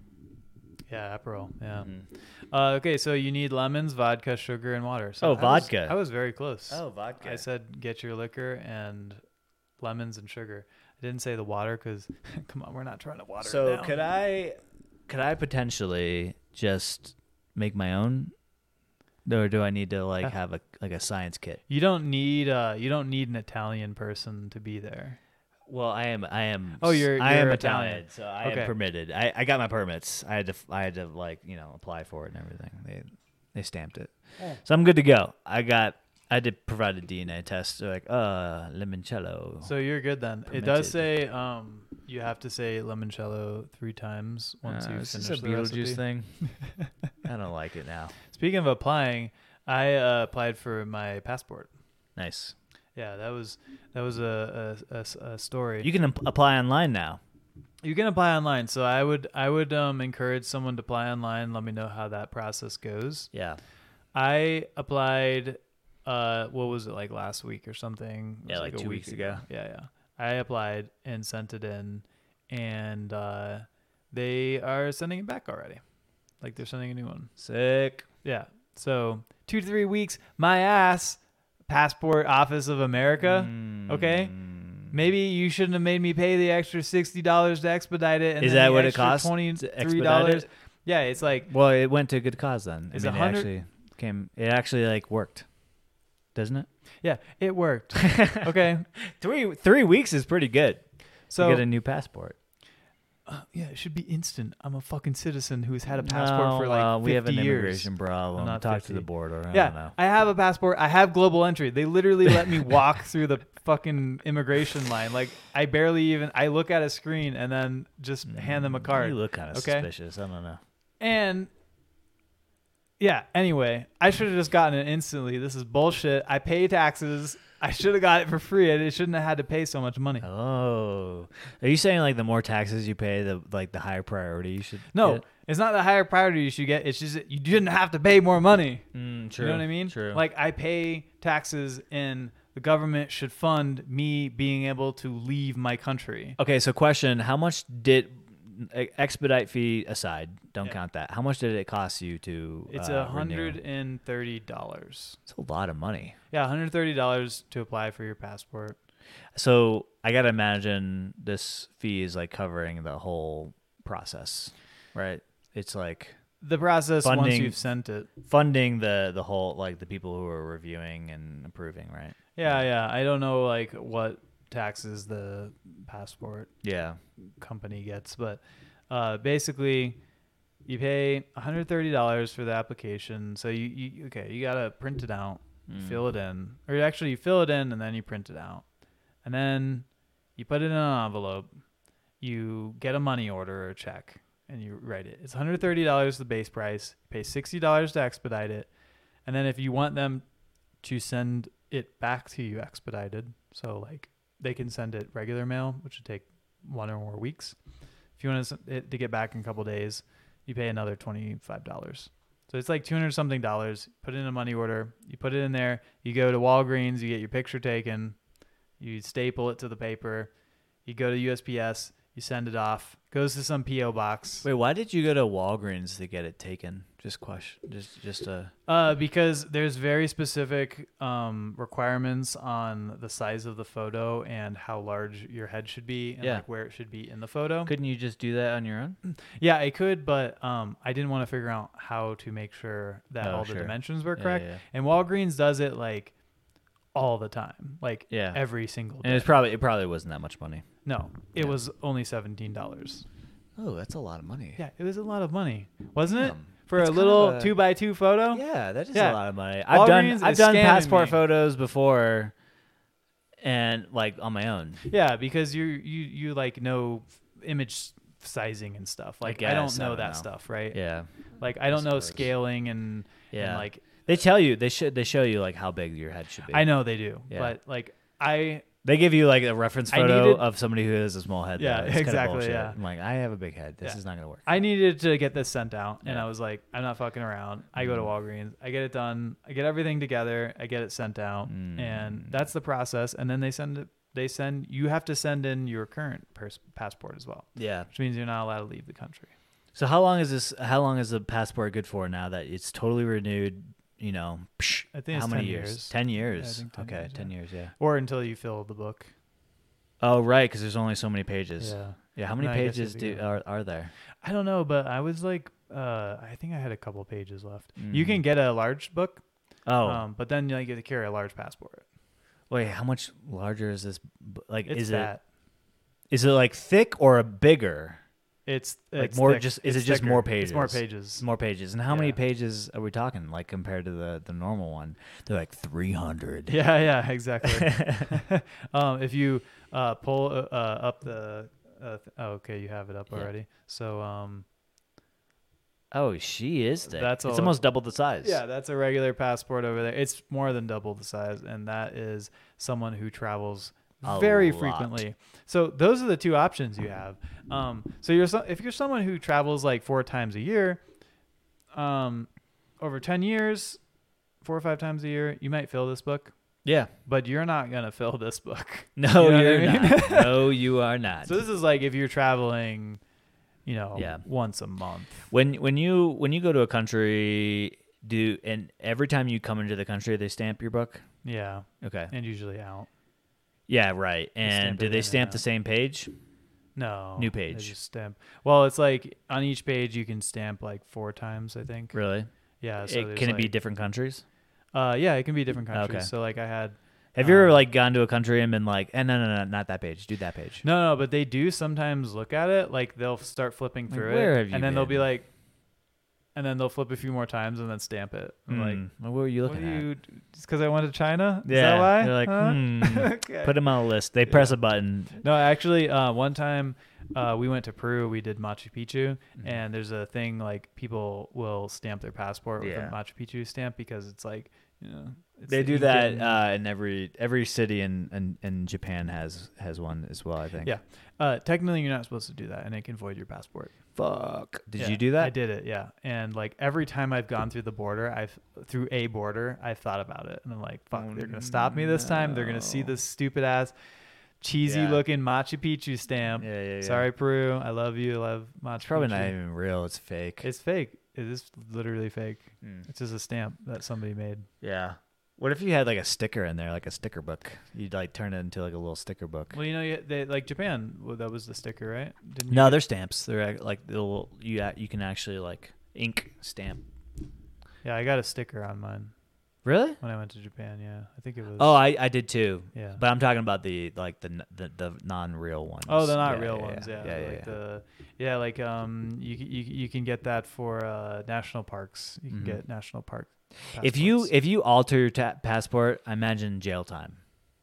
Yeah, Aperol. Yeah. Mhm. Uh, okay, so you need lemons, vodka, sugar, and water. So Oh, I was- vodka. I was very close. Oh, vodka. I said get your liquor and lemons and sugar. I didn't say the water because, come on, we're not trying to water it So down. could I could I potentially just make my own, or do I need to like Yeah. have a like a science kit? You don't need uh you don't need an Italian person to be there. Well, I am I am Oh, you're- I am you're Italian, Italian. so I Okay. am permitted. I, I got my permits. I had to I had to like you know apply for it and everything. They they stamped it, so I'm good to go. I got I did provide a D N A test. They're like uh limoncello. So you're good then. It does say um you have to say limoncello three times once uh, you is finish this a the Beetlejuice recipe. thing? I don't like it now. Speaking of applying, I uh, applied for my passport. Nice. Yeah, that was that was a a, a, a story. You can ap- apply online now. You can apply online, so I would I would um, encourage someone to apply online. Let me know how that process goes. Yeah. I applied. Uh, what was it like last week or something? It Yeah, was like a two week weeks ago. Yeah, yeah. I applied and sent it in, and uh, they are sending it back already. Like they're sending a new one. Sick. Yeah. So two to three weeks, my ass. Passport Office of America. Okay. Mm. Maybe you shouldn't have made me pay the extra sixty dollars to expedite it. And Is then that the what it extra costs to Twenty-three expedite dollars. it? Yeah, it's like Well, it went to a good cause then. Is I it mean, it one hundred actually came. It actually like worked, doesn't it? yeah, it worked. Okay, Three three weeks is pretty good so to get a new passport. uh, yeah, it should be instant. I'm a fucking citizen who's had a passport No, for like well, fifty we have an years. immigration problem. I'm not Talk fifty. to the border. I Yeah, don't know. I have a passport. I have global entry. They literally let me walk through the fucking immigration line. Like I barely even. I look at a screen and then just hand them a card. You look kind of Okay. suspicious. I don't know. And yeah, anyway, I should have just gotten it instantly. This is bullshit. I pay taxes. I should have got it for free. I shouldn't have had to pay so much money. Oh, are you saying like the more taxes you pay, the like the higher priority you should? No, get? it's not the higher priority you should get. It's just that you didn't have to pay more money. Mm, true. You know what I mean? True. Like I pay taxes and the government should fund me being able to leave my country. Okay, so question: how much did e- expedite fee aside? Don't Yeah. count that. How much did it cost you to? It's uh, a renew? hundred and thirty dollars. It's a lot of money. Yeah, one hundred thirty dollars to apply for your passport. So I gotta imagine this fee is like covering the whole process, right? It's like The process once Funding- you've sent it. funding the the whole like the people who are reviewing and approving, right? Yeah, yeah. I don't know like what taxes the passport Yeah. company gets, but uh, basically you pay one hundred thirty dollars for the application. So you, you okay, you gotta print it out, Mm. fill it in, or actually you fill it in and then you print it out, and then you put it in an envelope. You get a money order or a check, and you write it. It's one hundred thirty dollars the base price. You pay sixty dollars to expedite it, and then if you want them to send it back to you expedited, so like they can send it regular mail, which would take one or more weeks. If you want it to get back in a couple days, you pay another twenty-five dollars. So it's like two hundred something dollars. Put in a money order. You put it in there. You go to Walgreens. You get your picture taken. You staple it to the paper. You go to U S P S. You send it off. Goes to some P O box. Wait, why did you go to Walgreens to get it taken? Just question. Just just uh. Uh, because there's very specific um, requirements on the size of the photo and how large your head should be and Yeah. like where it should be in the photo. Couldn't you just do that on your own? Yeah, I could, but um, I didn't want to figure out how to make sure that Oh, all the sure. dimensions were Yeah, correct. yeah. And Walgreens does it like all the time, like Yeah. every single day. And it's probably it probably wasn't that much money. no, it Yeah. was only seventeen dollars. Oh, that's a lot of money. Yeah, it was a lot of money, wasn't it? Damn. For That's a kind little of a- two by two photo. Yeah, that is Yeah. a lot of money. I've done Walgreens I've is done scamming passport me. photos before, and like on my own. Yeah, because you you you like know image sizing and stuff. Like I, guess, don't know I don't that know. stuff, right? Yeah. Like I don't know suppose. scaling and Yeah. and like They tell you they should they show you like how big your head should be. I know they do, Yeah. but like I They give you like a reference I photo needed- of somebody who has a small head. Yeah, though. It's kinda exactly, bullshit. yeah. I'm like, I have a big head. This Yeah. is not gonna work. I needed to get this sent out, and Yeah. I was like, I'm not fucking around. I go to Mm. Walgreens, I get it done, I get everything together, I get it sent out, Mm. and that's the process. And then they send it. They send you have to send in your current pers- passport as well, Yeah. which means you're not allowed to leave the country. So how long is this? How long is the passport good for now that it's totally renewed? You know, psh, I think how it's many ten years? years. Ten Yeah, I years. think ten okay, years, ten yeah. years. Yeah. Or until you fill the book. Oh right, because there's only so many pages. Yeah. Yeah, how many No, I guess pages if do you go- are are there? I don't know, but I was like, uh, I think I had a couple pages left. You Mm. can get a large book, Oh um, but then you like, get to carry a large passport. wait, how much larger is this? b- Like, It's is that. it is it like thick or a bigger? It's Like it's more thick. just- is It's it just thicker. more It's more pages? pages. More pages. And how many Yeah. pages are we talking? Like compared to the the normal one, they're like three hundred. Yeah, yeah, exactly. um, if you uh, pull uh, uh, up the, uh, th- oh, okay, you have it up Yeah. already. So, um, Oh, she is thick. That's it's all- almost double the size. yeah, that's a regular passport over there. It's more than double the size, and that is someone who travels A very lot. frequently. So those are the two options you have. Um, so you're so, if you're someone who travels like four times a year, um, over ten years, four or five times a year, you might fill this book, Yeah. but you're not gonna fill this book. No, You know what I you're mean? not. No, you are not. So this is like if you're traveling, you know, Yeah. once a month. When when you when you go to a country, do and every time you come into the country, they stamp your book. Yeah, Okay. and usually out. Yeah, right. And stamp do it they in stamp and the out. same page? No. New they page. just stamp. Well, it's like on each page you can stamp like four times, I think. Really? Yeah. So it, there's can it be like- different countries? Uh, yeah, it can be different countries. Okay. So like I had. Have you ever um, like gone to a country and been like, eh, no, no, no, not that page. Do that page. No, no, but they do sometimes look at it. Like they'll start flipping Like, through where it, have you and then they'll be been? like, and then they'll flip a few more times and then stamp it. I'm like, Hmm. Well, what were you what looking are at? you? Just because I went to China? Is Yeah, that why? they're like, Huh? hmm. Okay. Put them on a list. They press a button. No, actually, uh, one time uh, we went to Peru. We did Machu Picchu, Mhm. and there's a thing like people will stamp their passport Yeah. with a Machu Picchu stamp because it's like, you know, it's They the do that Incan- uh, in every every city in, in, in Japan has has one as well. I think. Yeah. uh, technically, you're not supposed to do that, and it can void your passport. Fuck. Did Yeah, you do that? I did it, yeah. And like every time I've gone through the border, I've through a border, I've thought about it, and I'm like, fuck, Oh, they're gonna stop me this time. They're gonna see no. this stupid ass, cheesy Yeah. looking Machu Picchu stamp. Yeah, yeah, yeah. Sorry, Peru. I love you. I love Machu It's probably Picchu. not even real. It's fake. It's fake. It is literally fake. Mm. It's just a stamp that somebody made. Yeah. What if you had like a sticker in there, like a sticker book? You'd like turn it into like a little sticker book. Well, you know, you- they like Japan. Well, that was the sticker, right? Didn't No, you? they're stamps. They're ac- like little. You a- you can actually like ink stamp. Yeah, I got a sticker on mine Really? when I went to Japan. Yeah, I think it was. Oh, I, I did too. yeah. But I'm talking about the like the n- the, the non real ones. Oh, they're not Yeah, real yeah, ones. Yeah, yeah, yeah. like yeah. the yeah, like um, you c- you c- you can get that for uh national parks. You can Mhm. get national park. If you passports. if you alter your ta- passport, I imagine jail time.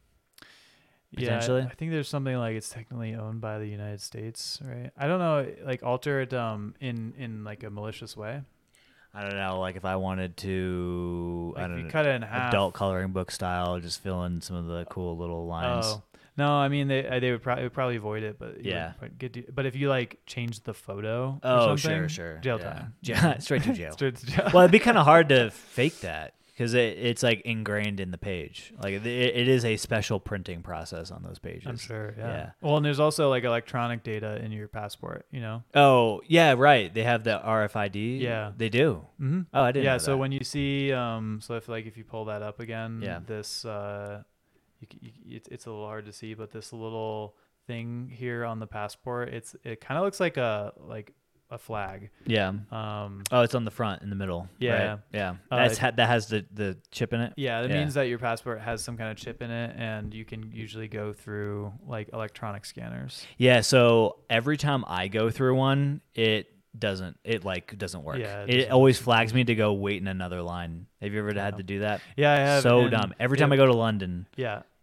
yeah, potentially? I think there's something like it's technically owned by the United States, right? I don't know, like alter it um in in like a malicious way. I don't know, like if I wanted to, Like I if don't you know, cut it in half. adult coloring book style, just fill in some of the cool little lines. Oh no, I mean they uh, they would probably would probably void it, but you Yeah. would get to, but if you like change the photo, or Oh, something, sure, sure. jail yeah. time. Ja- straight to jail. Straight to jail. Well, it'd be kind of hard to fake that because it, it's like ingrained in the page. Like it, it is a special printing process on those pages. I'm sure. Yeah. Yeah. Well, and there's also like electronic data in your passport. You know. Oh, yeah, right. They have the R F I D. Yeah. They do. Mm-hmm. Oh, I didn't Yeah. know So that. when you see, um, so if like if you pull that up again, Yeah. this, uh, you, c- you, c- it's it's a little hard to see, but this little thing here on the passport, it's it kind of looks like a like a flag. Yeah. Um. Oh, it's on the front in the middle. Yeah. Right? Yeah. Uh, That's ha- that has the, the chip in it. Yeah, that Yeah. means that your passport has some kind of chip in it, and you can usually go through like electronic scanners. Yeah. So every time I go through one, it doesn't it like doesn't work. Yeah, it It, doesn't always work. flags me to go wait in another line. Have you ever Yeah. had to do that? Yeah, I have. So and dumb. Every time it- I go to London, Yeah.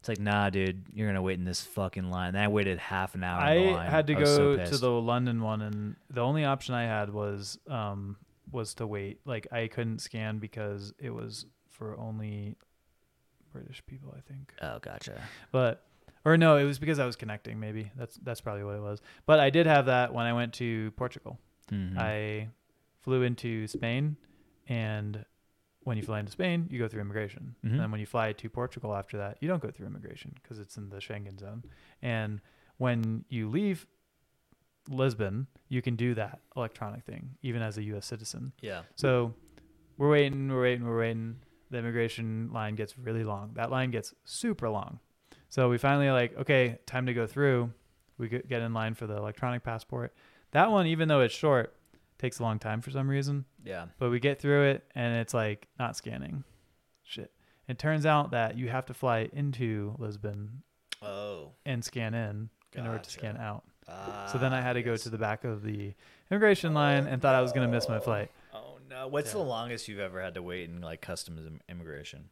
It's like, nah, dude, you're gonna wait in this fucking line. And I waited half an hour. in the I line. had to I was so go to pissed. the London one, and the only option I had was um was to wait. Like I couldn't scan because it was for only British people, I think. Oh, gotcha. But or no, it was because I was connecting. Maybe that's that's probably what it was. But I did have that when I went to Portugal. Mm-hmm. I flew into Spain, and when you fly into Spain, you go through immigration. Mhm. And then when you fly to Portugal after that, you don't go through immigration because it's in the Schengen zone. And when you leave Lisbon, you can do that electronic thing, even as a U S citizen. Yeah. So we're waiting, we're waiting, we're waiting. The immigration line gets really long. That line gets super long. So we finally like, okay, time to go through. We get get in line for the electronic passport. That one, even though it's short, takes a long time for some reason. Yeah. But we get through it, and it's like not scanning. Shit. It turns out that you have to fly into Lisbon Oh. and scan in in order to Gotcha. scan out. Ah, So then I had to go yes. to the back of the immigration line and thought I was going to miss my flight. Oh no! What's Yeah. the longest you've ever had to wait in like customs im- immigration?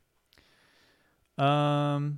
Um,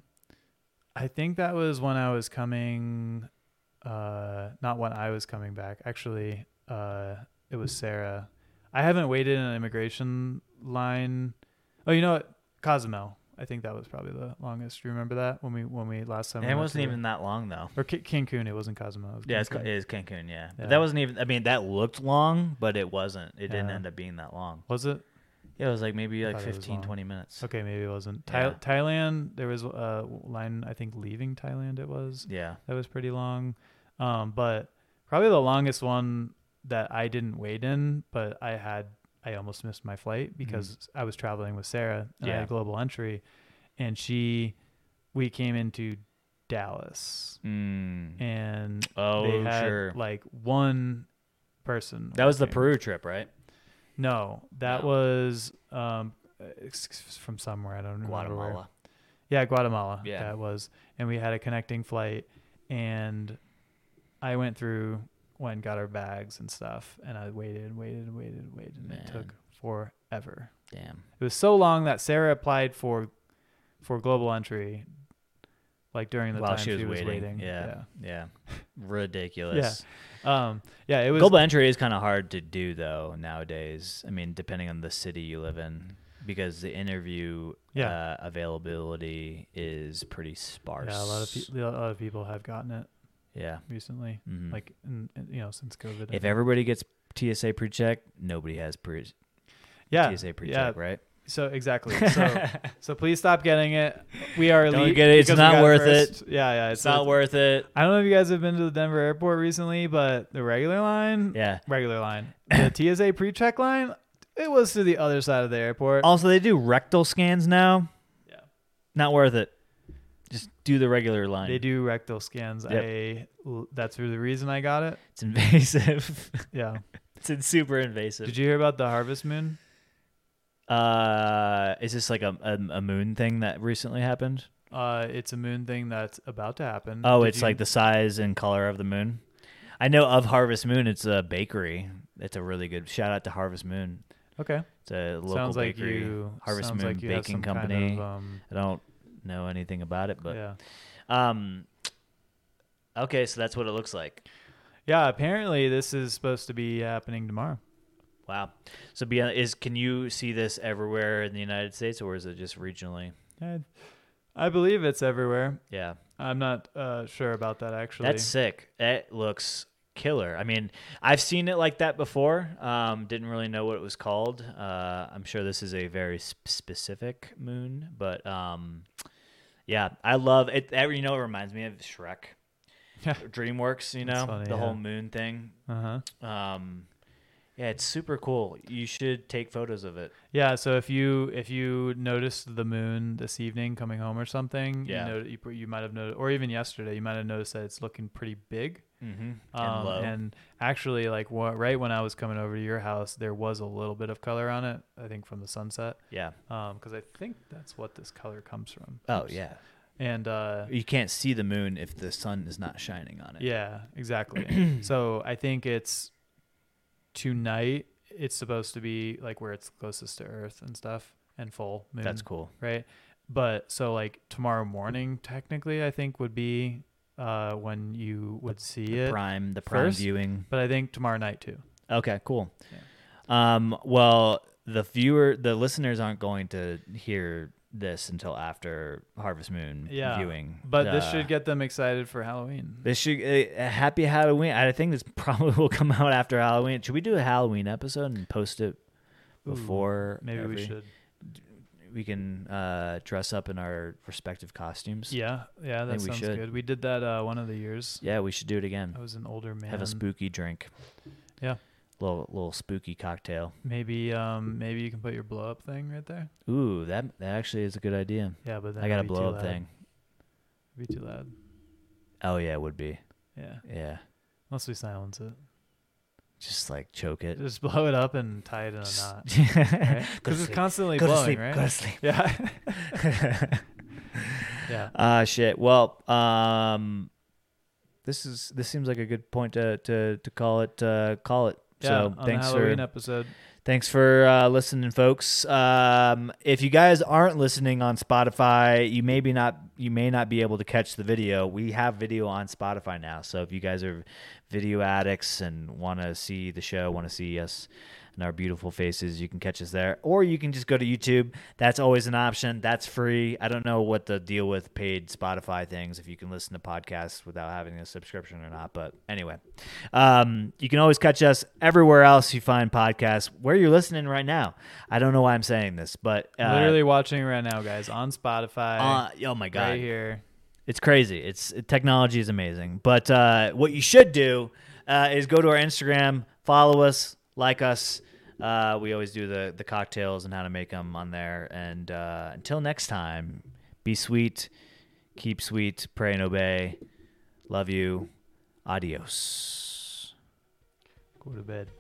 I think that was when I was coming, uh, not when I was coming back. Actually, uh, it was Sarah. I haven't waited in an immigration line. Oh, you know what? Cozumel. I think that was probably the longest. Do you remember that when we when we last time? we And it went wasn't to- even that long though. or Ca- Cancun. It wasn't Cozumel. It was Yeah, it's, Cancun. it is Cancun. Yeah, but Yeah. that wasn't even. I mean, that looked long, but it wasn't. It didn't Yeah. end up being that long. Was it? Yeah, it was like maybe like thought it was fifteen, long. twenty minutes. Okay, maybe it wasn't. Yeah. Thai- Thailand. There was a line. I think leaving Thailand. It was. Yeah. That was pretty long. Um, but probably the longest one that I didn't wait in, but I had, I almost missed my flight because I was traveling with Sarah and I Yeah. had global entry, and she, we came into Dallas Mm. and Oh, they had sure. like one person. That was the working. Peru trip, right? No, that No. was um it's from somewhere. I don't remember where. Guatemala. Yeah, Guatemala. Yeah. That was. And we had a connecting flight, and I went through, went and got our bags and stuff, and I waited, waited, waited, waited, and it Man. took forever. Damn. It was so long that Sarah applied for for global entry, like during the While time she was waiting. waiting. Yeah. Yeah. Ridiculous. Yeah. Um. Yeah. It was. Global entry is kind of hard to do though nowadays. I mean, depending on the city you live in, because the interview Yeah. uh, availability is pretty sparse. Yeah. A lot of pe- a lot of people have gotten it Yeah. recently, Mhm. like in, in, you know, since COVID. If everybody gets T S A pre-check, nobody has pre- yeah. T S A pre-check, Yeah. right? So exactly. So so please stop getting it. We are Don't elite get it. It's because we not got worth first. Yeah, yeah. It's not worth it. I don't know if you guys have been to the Denver airport recently, but the regular line, Yeah. regular line, the T S A pre-check line, it was to the other side of the airport. Also, they do rectal scans now. Yeah. Not worth it. Just do the regular line. They do rectal scans. Yep. I that's the reason I got it. It's invasive. Yeah. It's super invasive. Did you hear about the harvest moon? Uh, is this like a, a a moon thing that recently happened? Uh, it's a moon thing that's about to happen. Oh, Did it's you- like the size and color of the moon. I know of Harvest Moon. It's a bakery. It's a really good shout out to Harvest Moon. Okay. It's a local Sounds like bakery. you. Harvest sounds Moon like you have Baking some kind Company. of, um, I don't know anything about it, but yeah. um, okay, so that's what it looks like. Yeah. Apparently, this is supposed to be happening tomorrow. Wow. So, be is can you see this everywhere in the United States, or is it just regionally? I, I believe it's everywhere. Yeah, I'm not uh, sure about that actually. that's sick. It looks killer. I mean, I've seen it like that before. Um, didn't really know what it was called. Uh, I'm sure this is a very sp- specific moon, but um, yeah, I love it. That, you know, it reminds me of Shrek. Yeah. DreamWorks. You That's know, funny, the yeah. whole moon thing. Uh huh. Um, yeah, it's super cool. You should take photos of it. Yeah. So if you if you noticed the moon this evening coming home or something, Yeah. you, know, you, you might have noticed, or even yesterday, you might have noticed that it's looking pretty big. Mm-hmm. Um, and low. and actually, like wha- right when I was coming over to your house, there was a little bit of color on it. I think from the sunset. Yeah. Um, because I think that's what this color comes from. Oh Oops. yeah. And uh, You can't see the moon if the sun is not shining on it. yeah, exactly. So I think it's tonight. It's supposed to be like where it's closest to Earth and stuff, and full moon. That's cool. right? but so like tomorrow morning, technically, I think would be uh, when you would see The it. prime, the prime first, viewing. But I think tomorrow night too. Okay, cool. Yeah. Um, well, the viewer, the listeners aren't going to hear this until after Harvest Moon Yeah, viewing. But this Uh, should get them excited for Halloween. This should uh, happy Halloween. I think this probably will come out after Halloween. Should we do a Halloween episode and post it before? Ooh, maybe every, we should. We can uh, dress up in our respective costumes. Yeah, yeah, that think we sounds should. good. We did that uh, one of the years. Yeah, we should do it again. I was an older man. Have a spooky drink. Yeah. Little little spooky cocktail. Maybe um maybe you can put your blow up thing right there. Ooh, that that actually is a good idea. Yeah, but then I got a it'd be blow too up loud. thing. It'd be too loud. Oh yeah, it would be. Yeah. Yeah. Unless we silence it. Just like choke it. Just blow it up and tie it in a Just- knot. Go Right? to Because it's sleep. constantly Go to blowing, sleep. right? Go to sleep. Yeah. Yeah. Uh shit. Well, um this is this seems like a good point to to to call it uh call it. Yeah. So on thanks the for Halloween episode. thanks for uh listening, folks. Um if you guys aren't listening on Spotify, you maybe not you may not be able to catch the video. We have video on Spotify now. So if you guys are video addicts and want to see the show, want to see us and our beautiful faces, you can catch us there. Or you can just go to YouTube. That's always an option. That's free. I don't know what the deal with paid Spotify things, if you can listen to podcasts without having a subscription or not. But anyway, um, you can always catch us everywhere else you find podcasts, where you're listening right now. I don't know why I'm saying this, but uh, Literally watching right now, guys, on Spotify. uh, oh my God. Right here. It's crazy. It's technology is amazing. But uh, what you should do uh, is go to our Instagram, follow us, like us. Uh, we always do the the cocktails and how to make them on there. And uh, until next time, be sweet, keep sweet, pray and obey. Love you. Adios. Go to bed.